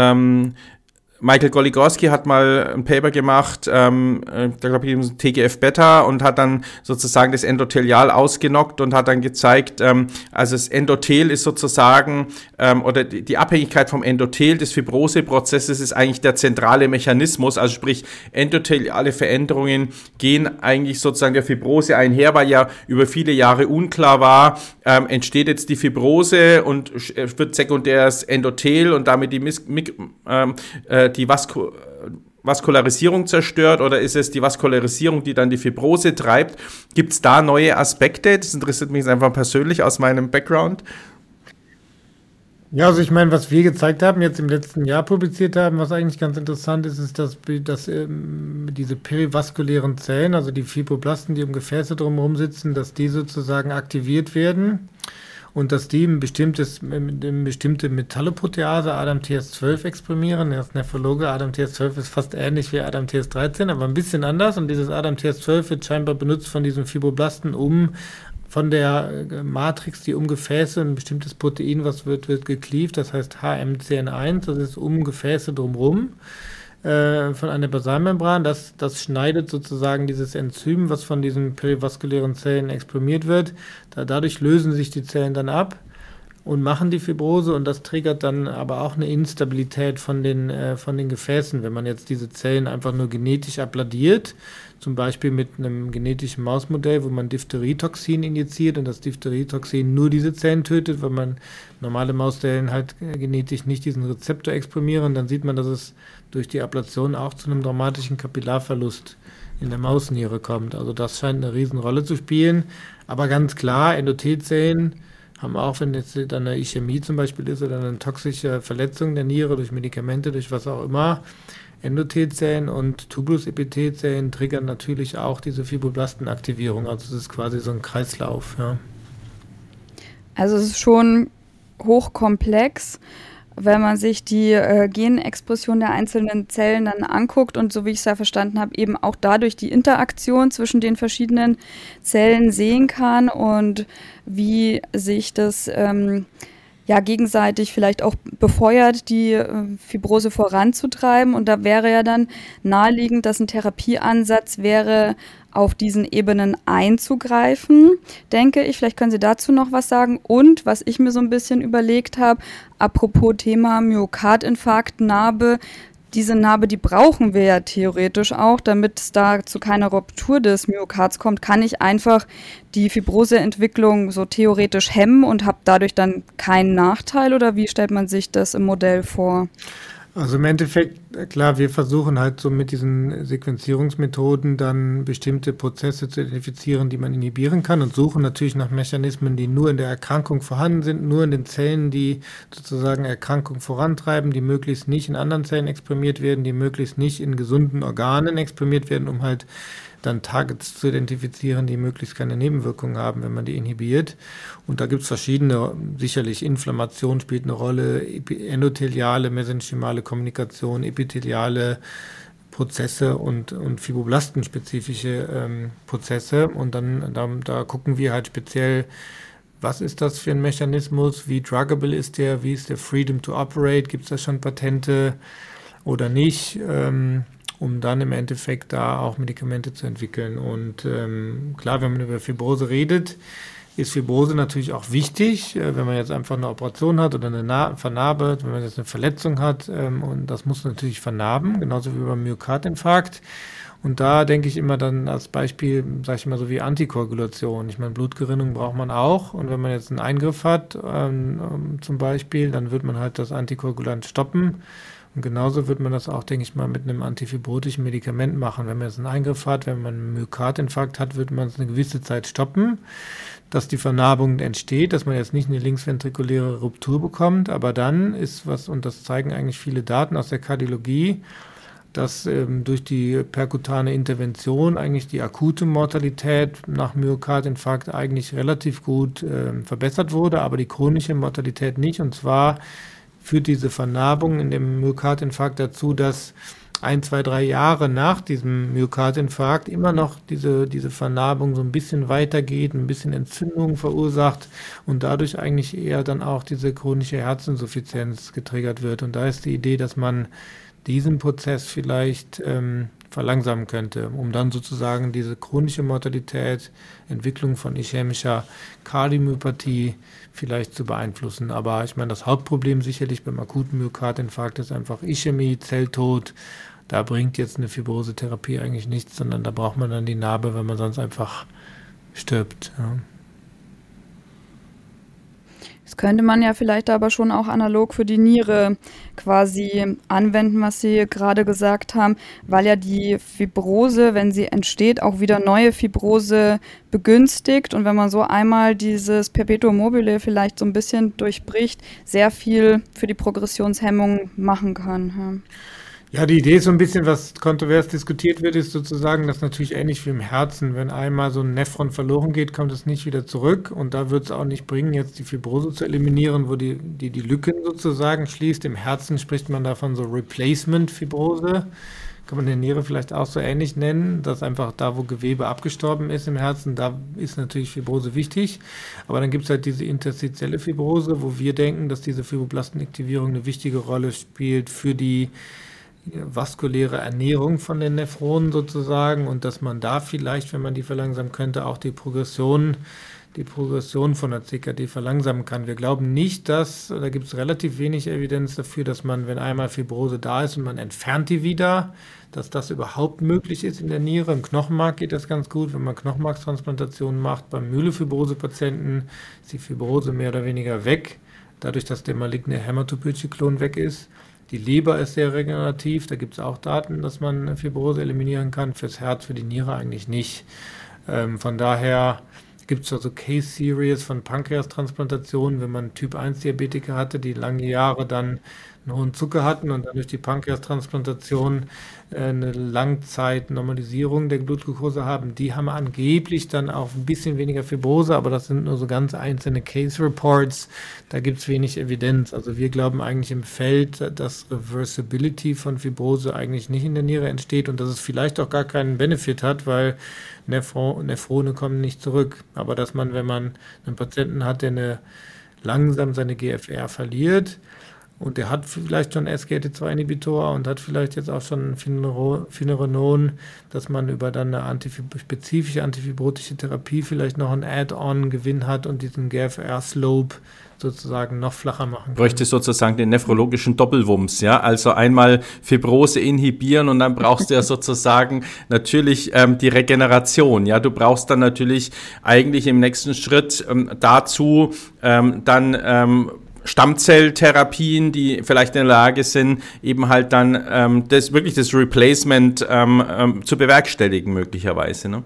Michael Goligorski hat mal ein Paper gemacht, da glaube ich TGF-Beta, und hat dann sozusagen das Endothelial ausgenockt und hat dann gezeigt, also das Endothel ist sozusagen, oder die Abhängigkeit vom Endothel des Fibroseprozesses ist eigentlich der zentrale Mechanismus, also sprich endotheliale Veränderungen gehen eigentlich sozusagen der Fibrose einher, weil ja über viele Jahre unklar war, entsteht jetzt die Fibrose und wird sekundär das Endothel und damit die Vaskularisierung zerstört, oder ist es die Vaskularisierung, die dann die Fibrose treibt? Gibt es da neue Aspekte? Das interessiert mich jetzt einfach persönlich aus meinem Background. Ja, also ich meine, was wir gezeigt haben, jetzt im letzten Jahr publiziert haben, was eigentlich ganz interessant ist, ist, dass diese perivaskulären Zellen, also die Fibroblasten, die um Gefäße drumherum sitzen, dass die sozusagen aktiviert werden. Und dass die eine bestimmte Metalloprotease ADAMTS12 exprimieren. Er ist Nephrologe, ADAMTS12 ist fast ähnlich wie ADAMTS13, aber ein bisschen anders. Und dieses ADAMTS12 wird scheinbar benutzt von diesen Fibroblasten, um von der Matrix, die um Gefäße, ein bestimmtes Protein, was wird gecleaved, das heißt HMCN1, das ist um Gefäße drumherum. Von einer Basalmembran, das schneidet sozusagen dieses Enzym, was von diesen perivaskulären Zellen exprimiert wird. Dadurch lösen sich die Zellen dann ab und machen die Fibrose, und das triggert dann aber auch eine Instabilität von den Gefäßen. Wenn man jetzt diese Zellen einfach nur genetisch abladiert, zum Beispiel mit einem genetischen Mausmodell, wo man Diphtherietoxin injiziert und das Diphtherietoxin nur diese Zellen tötet, weil man normale Mauszellen halt genetisch nicht diesen Rezeptor exprimieren, dann sieht man, dass es durch die Ablation auch zu einem dramatischen Kapillarverlust in der Mausniere kommt. Also das scheint eine Riesenrolle zu spielen. Aber ganz klar, Endothelzellen haben auch, wenn jetzt dann eine Ischämie zum Beispiel ist oder eine toxische Verletzung der Niere durch Medikamente, durch was auch immer, Endothelzellen und Tubulusepithelzellen triggern natürlich auch diese Fibroblastenaktivierung. Also es ist quasi so ein Kreislauf. Ja. Also es ist schon hochkomplex, wenn man sich die Genexpression der einzelnen Zellen dann anguckt und, so wie ich es ja verstanden habe, eben auch dadurch die Interaktion zwischen den verschiedenen Zellen sehen kann und wie sich das gegenseitig vielleicht auch befeuert, die Fibrose voranzutreiben. Und da wäre ja dann naheliegend, dass ein Therapieansatz wäre, auf diesen Ebenen einzugreifen, denke ich. Vielleicht können Sie dazu noch was sagen. Und was ich mir so ein bisschen überlegt habe, apropos Thema Myokardinfarkt-Narbe, diese Narbe, die brauchen wir ja theoretisch auch, damit es da zu keiner Ruptur des Myokards kommt, kann ich einfach die Fibroseentwicklung so theoretisch hemmen und habe dadurch dann keinen Nachteil, oder wie stellt man sich das im Modell vor? Also im Endeffekt, klar, wir versuchen halt so mit diesen Sequenzierungsmethoden dann bestimmte Prozesse zu identifizieren, die man inhibieren kann, und suchen natürlich nach Mechanismen, die nur in der Erkrankung vorhanden sind, nur in den Zellen, die sozusagen Erkrankung vorantreiben, die möglichst nicht in anderen Zellen exprimiert werden, die möglichst nicht in gesunden Organen exprimiert werden, um halt dann Targets zu identifizieren, die möglichst keine Nebenwirkungen haben, wenn man die inhibiert. Und da gibt es verschiedene, sicherlich Inflammation spielt eine Rolle, endotheliale, mesenchymale Kommunikation, epitheliale Prozesse und fibroblastenspezifische Prozesse. Und dann da gucken wir halt speziell, was ist das für ein Mechanismus, wie druggable ist der, wie ist der Freedom to Operate, gibt es da schon Patente oder nicht, um dann im Endeffekt da auch Medikamente zu entwickeln. Und klar, wenn man über Fibrose redet, ist Fibrose natürlich auch wichtig, wenn man jetzt einfach eine Operation hat oder eine Vernarbe, wenn man jetzt eine Verletzung hat, und das muss natürlich vernarben, genauso wie beim Myokardinfarkt. Und da denke ich immer dann als Beispiel, sage ich mal, so wie Antikoagulation. Ich meine, Blutgerinnung braucht man auch, und wenn man jetzt einen Eingriff hat, zum Beispiel, dann wird man halt das Antikoagulant stoppen. Und genauso wird man das auch, denke ich mal, mit einem antifibrotischen Medikament machen. Wenn man jetzt einen Eingriff hat, wenn man einen Myokardinfarkt hat, wird man es eine gewisse Zeit stoppen, dass die Vernarbung entsteht, dass man jetzt nicht eine linksventrikuläre Ruptur bekommt. Aber dann ist was, und das zeigen eigentlich viele Daten aus der Kardiologie, dass durch die perkutane Intervention eigentlich die akute Mortalität nach Myokardinfarkt eigentlich relativ gut verbessert wurde, aber die chronische Mortalität nicht. Und zwar führt diese Vernarbung in dem Myokardinfarkt dazu, dass 1, 2, 3 Jahre nach diesem Myokardinfarkt immer noch diese Vernarbung so ein bisschen weitergeht, ein bisschen Entzündung verursacht und dadurch eigentlich eher dann auch diese chronische Herzinsuffizienz getriggert wird. Und da ist die Idee, dass man diesen Prozess vielleicht verlangsamen könnte, um dann sozusagen diese chronische Mortalität, Entwicklung von ischämischer Kardiomyopathie vielleicht zu beeinflussen. Aber ich meine, das Hauptproblem sicherlich beim akuten Myokardinfarkt ist einfach Ischämie, Zelltod. Da bringt jetzt eine Fibrosetherapie eigentlich nichts, sondern da braucht man dann die Narbe, wenn man sonst einfach stirbt. Ja. Das könnte man ja vielleicht aber schon auch analog für die Niere quasi anwenden, was Sie gerade gesagt haben, weil ja die Fibrose, wenn sie entsteht, auch wieder neue Fibrose begünstigt und wenn man so einmal dieses Perpetuum mobile vielleicht so ein bisschen durchbricht, sehr viel für die Progressionshemmung machen kann. Ja, die Idee ist so ein bisschen, was kontrovers diskutiert wird, ist sozusagen, dass natürlich ähnlich wie im Herzen, wenn einmal so ein Nephron verloren geht, kommt es nicht wieder zurück und da wird es auch nicht bringen, jetzt die Fibrose zu eliminieren, wo die Lücken sozusagen schließt. Im Herzen spricht man davon so Replacement-Fibrose, kann man in der Niere vielleicht auch so ähnlich nennen, dass einfach da, wo Gewebe abgestorben ist im Herzen, da ist natürlich Fibrose wichtig, aber dann gibt es halt diese interstitielle Fibrose, wo wir denken, dass diese Fibroblastenaktivierung eine wichtige Rolle spielt für die vaskuläre Ernährung von den Nephronen sozusagen und dass man da vielleicht, wenn man die verlangsamen könnte, auch die Progression von der CKD verlangsamen kann. Wir glauben nicht, da gibt es relativ wenig Evidenz dafür, dass man, wenn einmal Fibrose da ist und man entfernt die wieder, dass das überhaupt möglich ist in der Niere. Im Knochenmark geht das ganz gut, wenn man Knochenmarkstransplantationen macht. Beim Myelofibrose-Patienten ist die Fibrose mehr oder weniger weg, dadurch, dass der maligne Hämatopoietin-Klon weg ist. Die Leber ist sehr regenerativ, da gibt es auch Daten, dass man Fibrose eliminieren kann, fürs Herz, für die Niere eigentlich nicht. Von daher gibt es also Case-Series von Pankreastransplantationen, wenn man Typ-1-Diabetiker hatte, die lange Jahre dann einen hohen Zucker hatten und dann durch die Pankreastransplantation eine Langzeit-Normalisierung der Blutglucose haben. Die haben angeblich dann auch ein bisschen weniger Fibrose, aber das sind nur so ganz einzelne Case-Reports. Da gibt es wenig Evidenz. Also wir glauben eigentlich im Feld, dass Reversibility von Fibrose eigentlich nicht in der Niere entsteht und dass es vielleicht auch gar keinen Benefit hat, weil Nephrone kommen nicht zurück. Aber dass man, wenn man einen Patienten hat, der langsam seine GFR verliert, und der hat vielleicht schon SGLT2-Inhibitor und hat vielleicht jetzt auch schon Finerenon, dass man über dann eine spezifische antifibrotische Therapie vielleicht noch einen Add-on-Gewinn hat und diesen GFR-Slope sozusagen noch flacher machen kann. Bräuchte sozusagen den nephrologischen Doppelwumms, ja, also einmal Fibrose inhibieren und dann brauchst du ja sozusagen natürlich die Regeneration, ja, du brauchst dann natürlich eigentlich im nächsten Schritt dazu dann Stammzelltherapien, die vielleicht in der Lage sind, eben halt dann das Replacement zu bewerkstelligen möglicherweise, ne?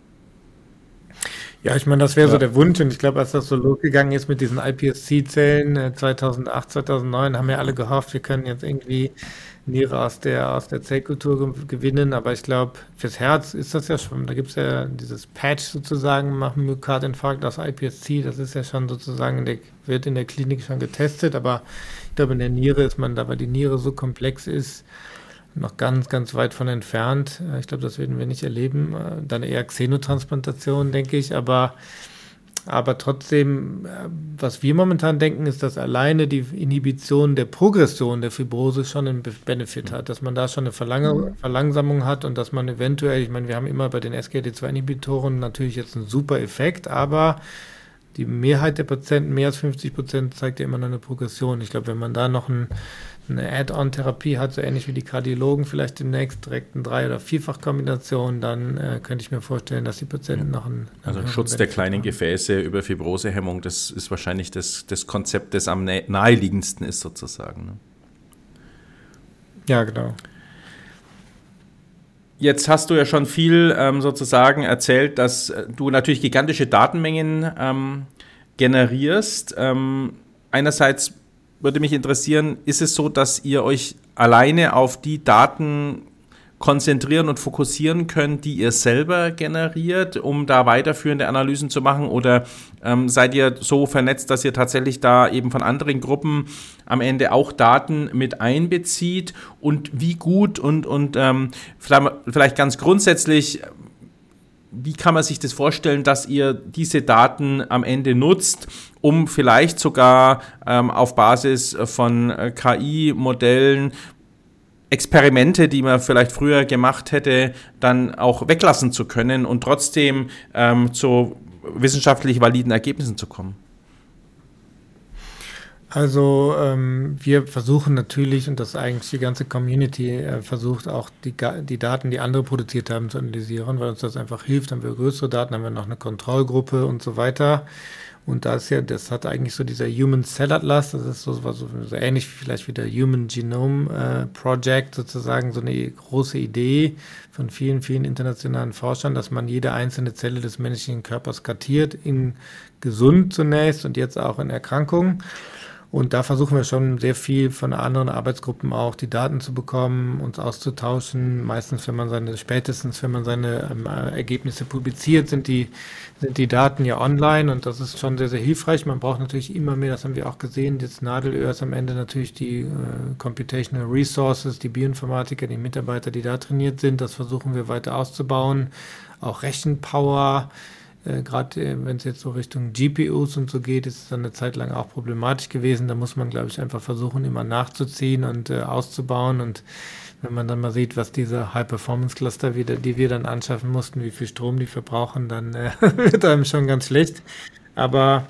Ja, ich meine, das wäre so der Wunsch und ich glaube, als das so losgegangen ist mit diesen iPSC-Zellen 2008, 2009, haben ja alle gehofft, wir können jetzt irgendwie Niere aus der Zellkultur gewinnen, aber ich glaube, fürs Herz ist das ja schon, da gibt es ja dieses Patch sozusagen nach dem Myokardinfarkt aus iPSC, das ist ja schon sozusagen, wird in der Klinik schon getestet, aber ich glaube, in der Niere ist man da, weil die Niere so komplex ist, noch ganz, ganz weit von entfernt. Ich glaube, das werden wir nicht erleben. Dann eher Xenotransplantation, denke ich, aber trotzdem, was wir momentan denken, ist, dass alleine die Inhibition der Progression der Fibrose schon einen Benefit hat, dass man da schon eine Verlangsamung hat und dass man eventuell, ich meine, wir haben immer bei den SGLT2-Inhibitoren natürlich jetzt einen super Effekt, aber die Mehrheit der Patienten, mehr als 50%, zeigt ja immer noch eine Progression. Ich glaube, wenn man da noch eine Add-on-Therapie hat, so ähnlich wie die Kardiologen vielleicht demnächst, direkt eine 3- oder 4-fach-Kombination, dann könnte ich mir vorstellen, dass die Patienten noch einen Schutz der kleinen Gefäße über Fibrosehemmung, das ist wahrscheinlich das Konzept, das am naheliegendsten ist sozusagen. Ne? Ja, genau. Jetzt hast du ja schon viel sozusagen erzählt, dass du natürlich gigantische Datenmengen generierst. Einerseits würde mich interessieren, ist es so, dass ihr euch alleine auf die Daten konzentrieren und fokussieren könnt, die ihr selber generiert, um da weiterführende Analysen zu machen? Oder seid ihr so vernetzt, dass ihr tatsächlich da eben von anderen Gruppen am Ende auch Daten mit einbezieht? Und wie gut und vielleicht ganz grundsätzlich, wie kann man sich das vorstellen, dass ihr diese Daten am Ende nutzt, um vielleicht sogar auf Basis von KI-Modellen Experimente, die man vielleicht früher gemacht hätte, dann auch weglassen zu können und trotzdem zu wissenschaftlich validen Ergebnissen zu kommen? Also wir versuchen natürlich, und das eigentlich die ganze Community versucht auch die Daten, die andere produziert haben, zu analysieren, weil uns das einfach hilft. Haben wir größere Daten, haben wir noch eine Kontrollgruppe und so weiter. Und das hat eigentlich so dieser Human Cell Atlas, das ist so ähnlich vielleicht wie der Human Genome Project, sozusagen so eine große Idee von vielen, vielen internationalen Forschern, dass man jede einzelne Zelle des menschlichen Körpers kartiert, in gesund zunächst und jetzt auch in Erkrankungen. Und da versuchen wir schon sehr viel von anderen Arbeitsgruppen auch die Daten zu bekommen, uns auszutauschen. Spätestens wenn man seine Ergebnisse publiziert, sind die Daten ja online und das ist schon sehr, sehr hilfreich. Man braucht natürlich immer mehr, das haben wir auch gesehen, das Nadelöhr ist am Ende natürlich die Computational Resources, die Bioinformatiker, die Mitarbeiter, die da trainiert sind. Das versuchen wir weiter auszubauen. Auch Rechenpower. Gerade wenn es jetzt so Richtung GPUs und so geht, ist es dann eine Zeit lang auch problematisch gewesen. Da muss man, glaube ich, einfach versuchen, immer nachzuziehen und auszubauen. Und wenn man dann mal sieht, was diese High-Performance-Cluster, die wir dann anschaffen mussten, wie viel Strom die verbrauchen, dann wird einem schon ganz schlecht. Aber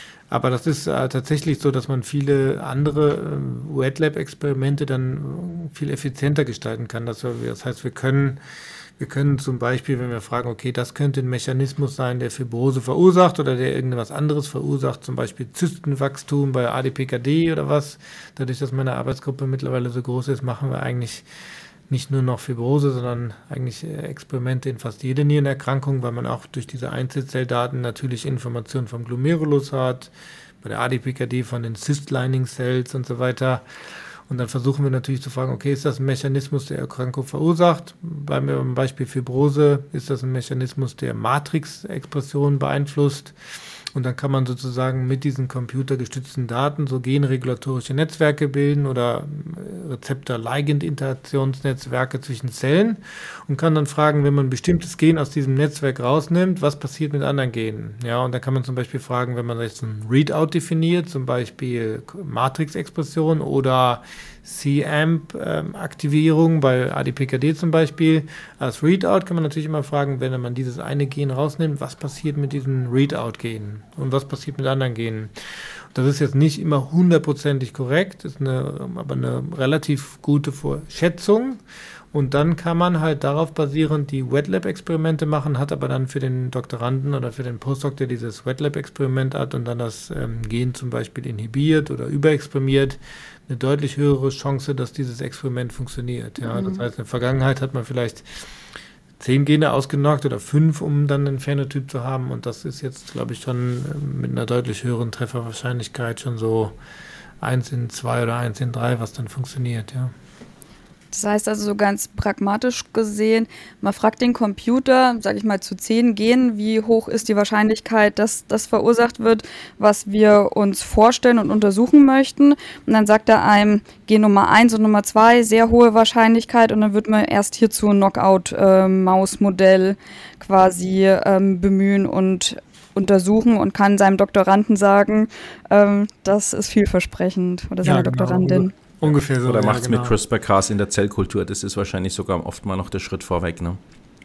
das ist tatsächlich so, dass man viele andere Wet Lab-Experimente dann viel effizienter gestalten kann. Das heißt, wir können zum Beispiel, wenn wir fragen, okay, das könnte ein Mechanismus sein, der Fibrose verursacht oder der irgendwas anderes verursacht, zum Beispiel Zystenwachstum bei ADPKD oder was. Dadurch, dass meine Arbeitsgruppe mittlerweile so groß ist, machen wir eigentlich nicht nur noch Fibrose, sondern eigentlich Experimente in fast jede Nierenerkrankung, weil man auch durch diese Einzelzelldaten natürlich Informationen vom Glomerulus hat, bei der ADPKD von den Cyst-Lining-Cells und so weiter. Und dann versuchen wir natürlich zu fragen, okay, ist das ein Mechanismus, der Erkrankung verursacht? Beim Beispiel Fibrose ist das ein Mechanismus, der Matrix-Expression beeinflusst. Und dann kann man sozusagen mit diesen computergestützten Daten so genregulatorische Netzwerke bilden oder Rezeptor-Ligand-Interaktionsnetzwerke zwischen Zellen und kann dann fragen, wenn man ein bestimmtes Gen aus diesem Netzwerk rausnimmt, was passiert mit anderen Genen? Ja, und da kann man zum Beispiel fragen, wenn man jetzt ein Readout definiert, zum Beispiel Matrix-Expression oder C-AMP-Aktivierung bei ADPKD zum Beispiel. Als Readout kann man natürlich immer fragen, wenn man dieses eine Gen rausnimmt, was passiert mit diesen Readout-Genen und was passiert mit anderen Genen. Das ist jetzt nicht immer hundertprozentig korrekt, ist aber eine relativ gute Schätzung. Und dann kann man halt darauf basierend die Wet Lab-Experimente machen, hat aber dann für den Doktoranden oder für den Postdoc, der dieses Wet Lab-Experiment hat und dann das Gen zum Beispiel inhibiert oder überexprimiert, eine deutlich höhere Chance, dass dieses Experiment funktioniert. Ja, das heißt, in der Vergangenheit hat man vielleicht 10 Gene ausgenockt oder 5, um dann einen Phänotyp zu haben. Und das ist jetzt, glaube ich, schon mit einer deutlich höheren Trefferwahrscheinlichkeit schon so 1 in 2 oder 1 in 3, was dann funktioniert, ja. Das heißt also so ganz pragmatisch gesehen, man fragt den Computer, sage ich mal zu 10 Genen, wie hoch ist die Wahrscheinlichkeit, dass das verursacht wird, was wir uns vorstellen und untersuchen möchten. Und dann sagt er einem Gen Nummer 1 und Nummer 2, sehr hohe Wahrscheinlichkeit und dann wird man erst hierzu ein Knockout-Maus-Modell quasi bemühen und untersuchen und kann seinem Doktoranden sagen, das ist vielversprechend oder seiner Doktorandin. Ungefähr so. Oder macht es mit CRISPR-Cas in der Zellkultur. Das ist wahrscheinlich sogar oft mal noch der Schritt vorweg, ne?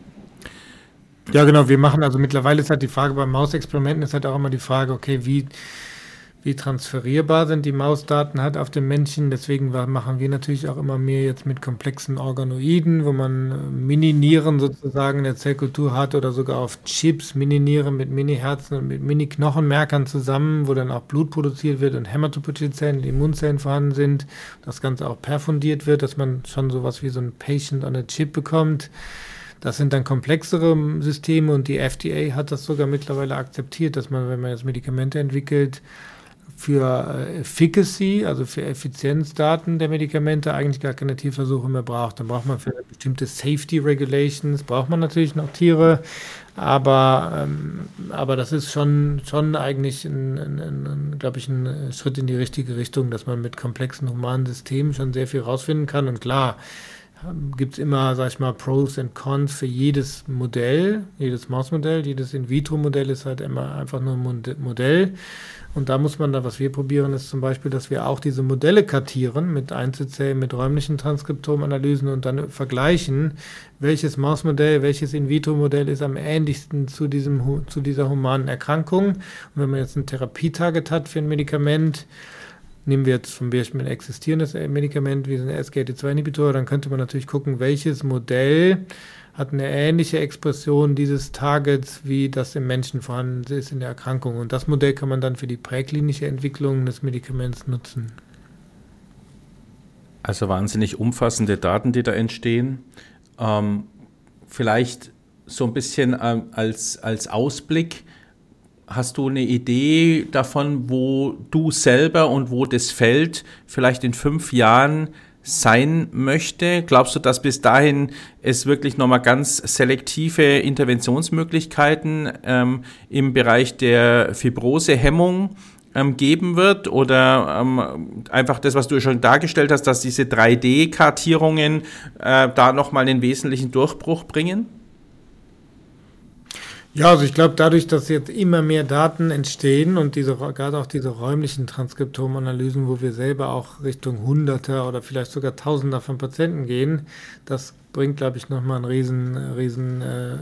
Ja, genau. Wir machen also mittlerweile ist halt die Frage beim Mausexperimenten ist halt auch immer die Frage, okay, wie transferierbar sind die Mausdaten halt auf den Menschen. Deswegen machen wir natürlich auch immer mehr jetzt mit komplexen Organoiden, wo man Mini-Nieren sozusagen in der Zellkultur hat oder sogar auf Chips Mini-Nieren mit Mini-Herzen und mit Mini-Knochenmerkern zusammen, wo dann auch Blut produziert wird und Hämatopoietin-Zellen, die Immunzellen vorhanden sind. Das Ganze auch perfundiert wird, dass man schon sowas wie so ein Patient on a Chip bekommt. Das sind dann komplexere Systeme und die FDA hat das sogar mittlerweile akzeptiert, dass man, wenn man jetzt Medikamente entwickelt, für Efficacy, also für Effizienzdaten der Medikamente eigentlich gar keine Tierversuche mehr braucht. Dann braucht man für bestimmte Safety Regulations, braucht man natürlich noch Tiere, aber das ist schon eigentlich glaube ich, ein Schritt in die richtige Richtung, dass man mit komplexen humanen Systemen schon sehr viel rausfinden kann. Und klar, gibt es immer, sag ich mal, Pros und Cons für jedes Modell, jedes Mausmodell, jedes In-vitro-Modell ist halt immer einfach nur ein Modell. Und da muss man dann, was wir probieren, ist zum Beispiel, dass wir auch diese Modelle kartieren mit Einzelzellen, mit räumlichen Transkriptomanalysen und dann vergleichen, welches Mausmodell, welches In-vitro-Modell ist am ähnlichsten zu dieser humanen Erkrankung. Und wenn man jetzt ein Therapietarget hat für ein Medikament, nehmen wir jetzt zum Beispiel ein existierendes Medikament wie ein SGLT2-Inhibitor, dann könnte man natürlich gucken, welches Modell hat eine ähnliche Expression dieses Targets, wie das im Menschen vorhanden ist in der Erkrankung. Und das Modell kann man dann für die präklinische Entwicklung des Medikaments nutzen. Also wahnsinnig umfassende Daten, die da entstehen. Vielleicht so ein bisschen als Ausblick. Hast du eine Idee davon, wo du selber und wo das Feld vielleicht in 5 Jahren sein möchte? Glaubst du, dass bis dahin es wirklich nochmal ganz selektive Interventionsmöglichkeiten im Bereich der Fibrosehemmung geben wird? Oder einfach das, was du schon dargestellt hast, dass diese 3D-Kartierungen da nochmal einen wesentlichen Durchbruch bringen? Ja, also ich glaube, dadurch, dass jetzt immer mehr Daten entstehen und gerade auch diese räumlichen Transkriptomanalysen, wo wir selber auch Richtung Hunderter oder vielleicht sogar Tausender von Patienten gehen, das bringt, glaube ich, nochmal einen riesen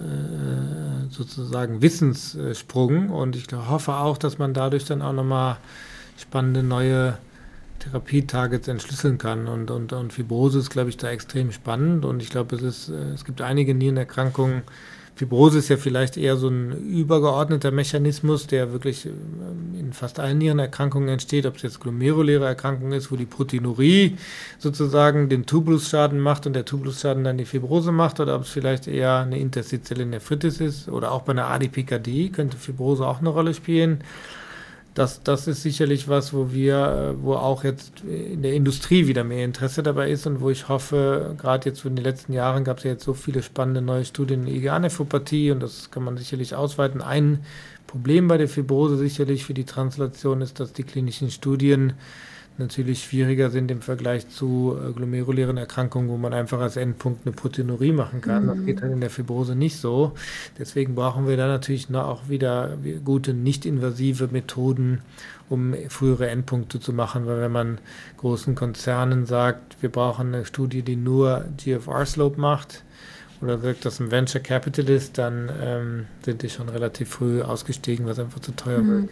sozusagen Wissenssprung. Und ich hoffe auch, dass man dadurch dann auch nochmal spannende neue Therapietargets entschlüsseln kann. Und Fibrose ist, glaube ich, da extrem spannend. Und ich glaube, es gibt einige Nierenerkrankungen. Fibrose ist ja vielleicht eher so ein übergeordneter Mechanismus, der wirklich in fast allen Nierenerkrankungen entsteht, ob es jetzt glomeruläre Erkrankung ist, wo die Proteinurie sozusagen den Tubulusschaden macht und der Tubulusschaden dann die Fibrose macht, oder ob es vielleicht eher eine interstitielle Nephritis ist oder auch bei einer ADPKD könnte Fibrose auch eine Rolle spielen. Das ist sicherlich was, wo auch jetzt in der Industrie wieder mehr Interesse dabei ist und wo ich hoffe, gerade jetzt in den letzten Jahren gab es ja jetzt so viele spannende neue Studien in IgA-Nephropathie und das kann man sicherlich ausweiten. Ein Problem bei der Fibrose sicherlich für die Translation ist, dass die klinischen Studien natürlich schwieriger sind im Vergleich zu glomerulären Erkrankungen, wo man einfach als Endpunkt eine Proteinurie machen kann. Das geht halt in der Fibrose nicht so. Deswegen brauchen wir da natürlich auch wieder gute nicht-invasive Methoden, um frühere Endpunkte zu machen. Weil wenn man großen Konzernen sagt, wir brauchen eine Studie, die nur GFR-Slope macht, oder wirkt das ein Venture Capitalist, dann sind die schon relativ früh ausgestiegen, was einfach zu teuer wird.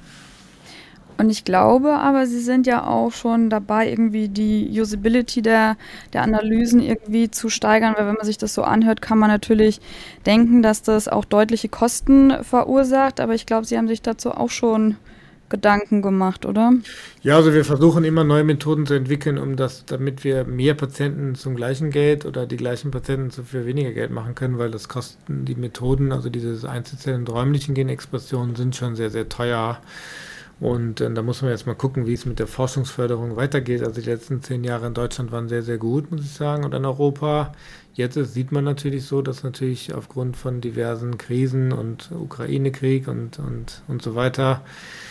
Und ich glaube aber, sie sind ja auch schon dabei, irgendwie die Usability der Analysen irgendwie zu steigern, weil wenn man sich das so anhört, kann man natürlich denken, dass das auch deutliche Kosten verursacht, aber ich glaube, sie haben sich dazu auch schon Gedanken gemacht, oder? Ja, also wir versuchen immer neue Methoden zu entwickeln, damit wir mehr Patienten zum gleichen Geld oder die gleichen Patienten für weniger Geld machen können, weil die Methoden, also diese Einzelzellen- und räumlichen Genexpressionen sind schon sehr, sehr teuer. Und da muss man jetzt mal gucken, wie es mit der Forschungsförderung weitergeht. Also die letzten 10 Jahre in Deutschland waren sehr, sehr gut, muss ich sagen, und in Europa. Jetzt sieht man natürlich so, dass natürlich aufgrund von diversen Krisen und Ukraine-Krieg und so weiter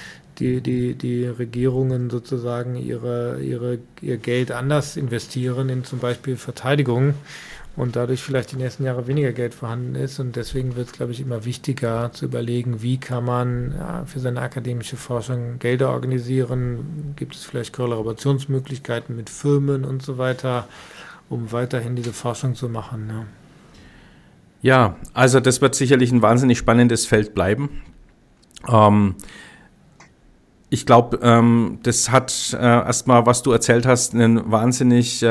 die Regierungen sozusagen ihr Geld anders investieren in zum Beispiel Verteidigung und dadurch vielleicht die nächsten Jahre weniger Geld vorhanden ist. Und deswegen wird es, glaube ich, immer wichtiger zu überlegen, wie kann man für seine akademische Forschung Gelder organisieren, gibt es vielleicht Kollaborationsmöglichkeiten mit Firmen und so weiter, um weiterhin diese Forschung zu machen. Ja, also das wird sicherlich ein wahnsinnig spannendes Feld bleiben. Ich glaube, das hat erstmal, was du erzählt hast, einen wahnsinnig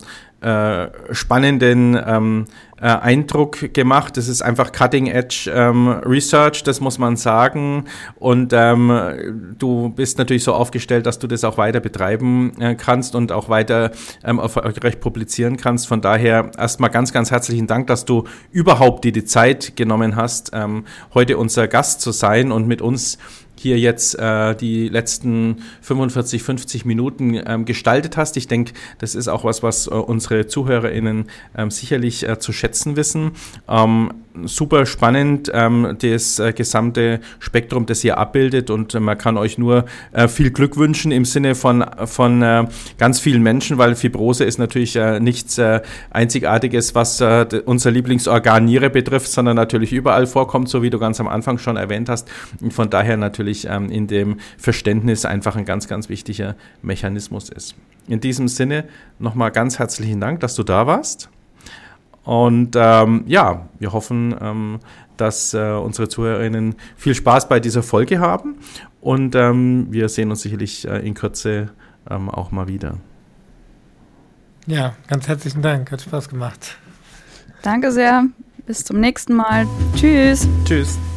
spannenden Eindruck gemacht. Das ist einfach Cutting-Edge Research, das muss man sagen. Und du bist natürlich so aufgestellt, dass du das auch weiter betreiben kannst und auch weiter erfolgreich publizieren kannst. Von daher erstmal ganz, ganz herzlichen Dank, dass du überhaupt dir die Zeit genommen hast, heute unser Gast zu sein und mit uns hier jetzt die letzten 45, 50 Minuten gestaltet hast. Ich denke, das ist auch was unsere ZuhörerInnen sicherlich zu schätzen wissen. Super spannend, das gesamte Spektrum, das ihr abbildet, und man kann euch nur viel Glück wünschen im Sinne von ganz vielen Menschen, weil Fibrose ist natürlich nichts Einzigartiges, was unser Lieblingsorgan Niere betrifft, sondern natürlich überall vorkommt, so wie du ganz am Anfang schon erwähnt hast, und von daher natürlich in dem Verständnis einfach ein ganz, ganz wichtiger Mechanismus ist. In diesem Sinne nochmal ganz herzlichen Dank, dass du da warst. Und wir hoffen, dass unsere ZuhörerInnen viel Spaß bei dieser Folge haben, und wir sehen uns sicherlich in Kürze auch mal wieder. Ja, ganz herzlichen Dank, hat Spaß gemacht. Danke sehr, bis zum nächsten Mal. Tschüss. Tschüss.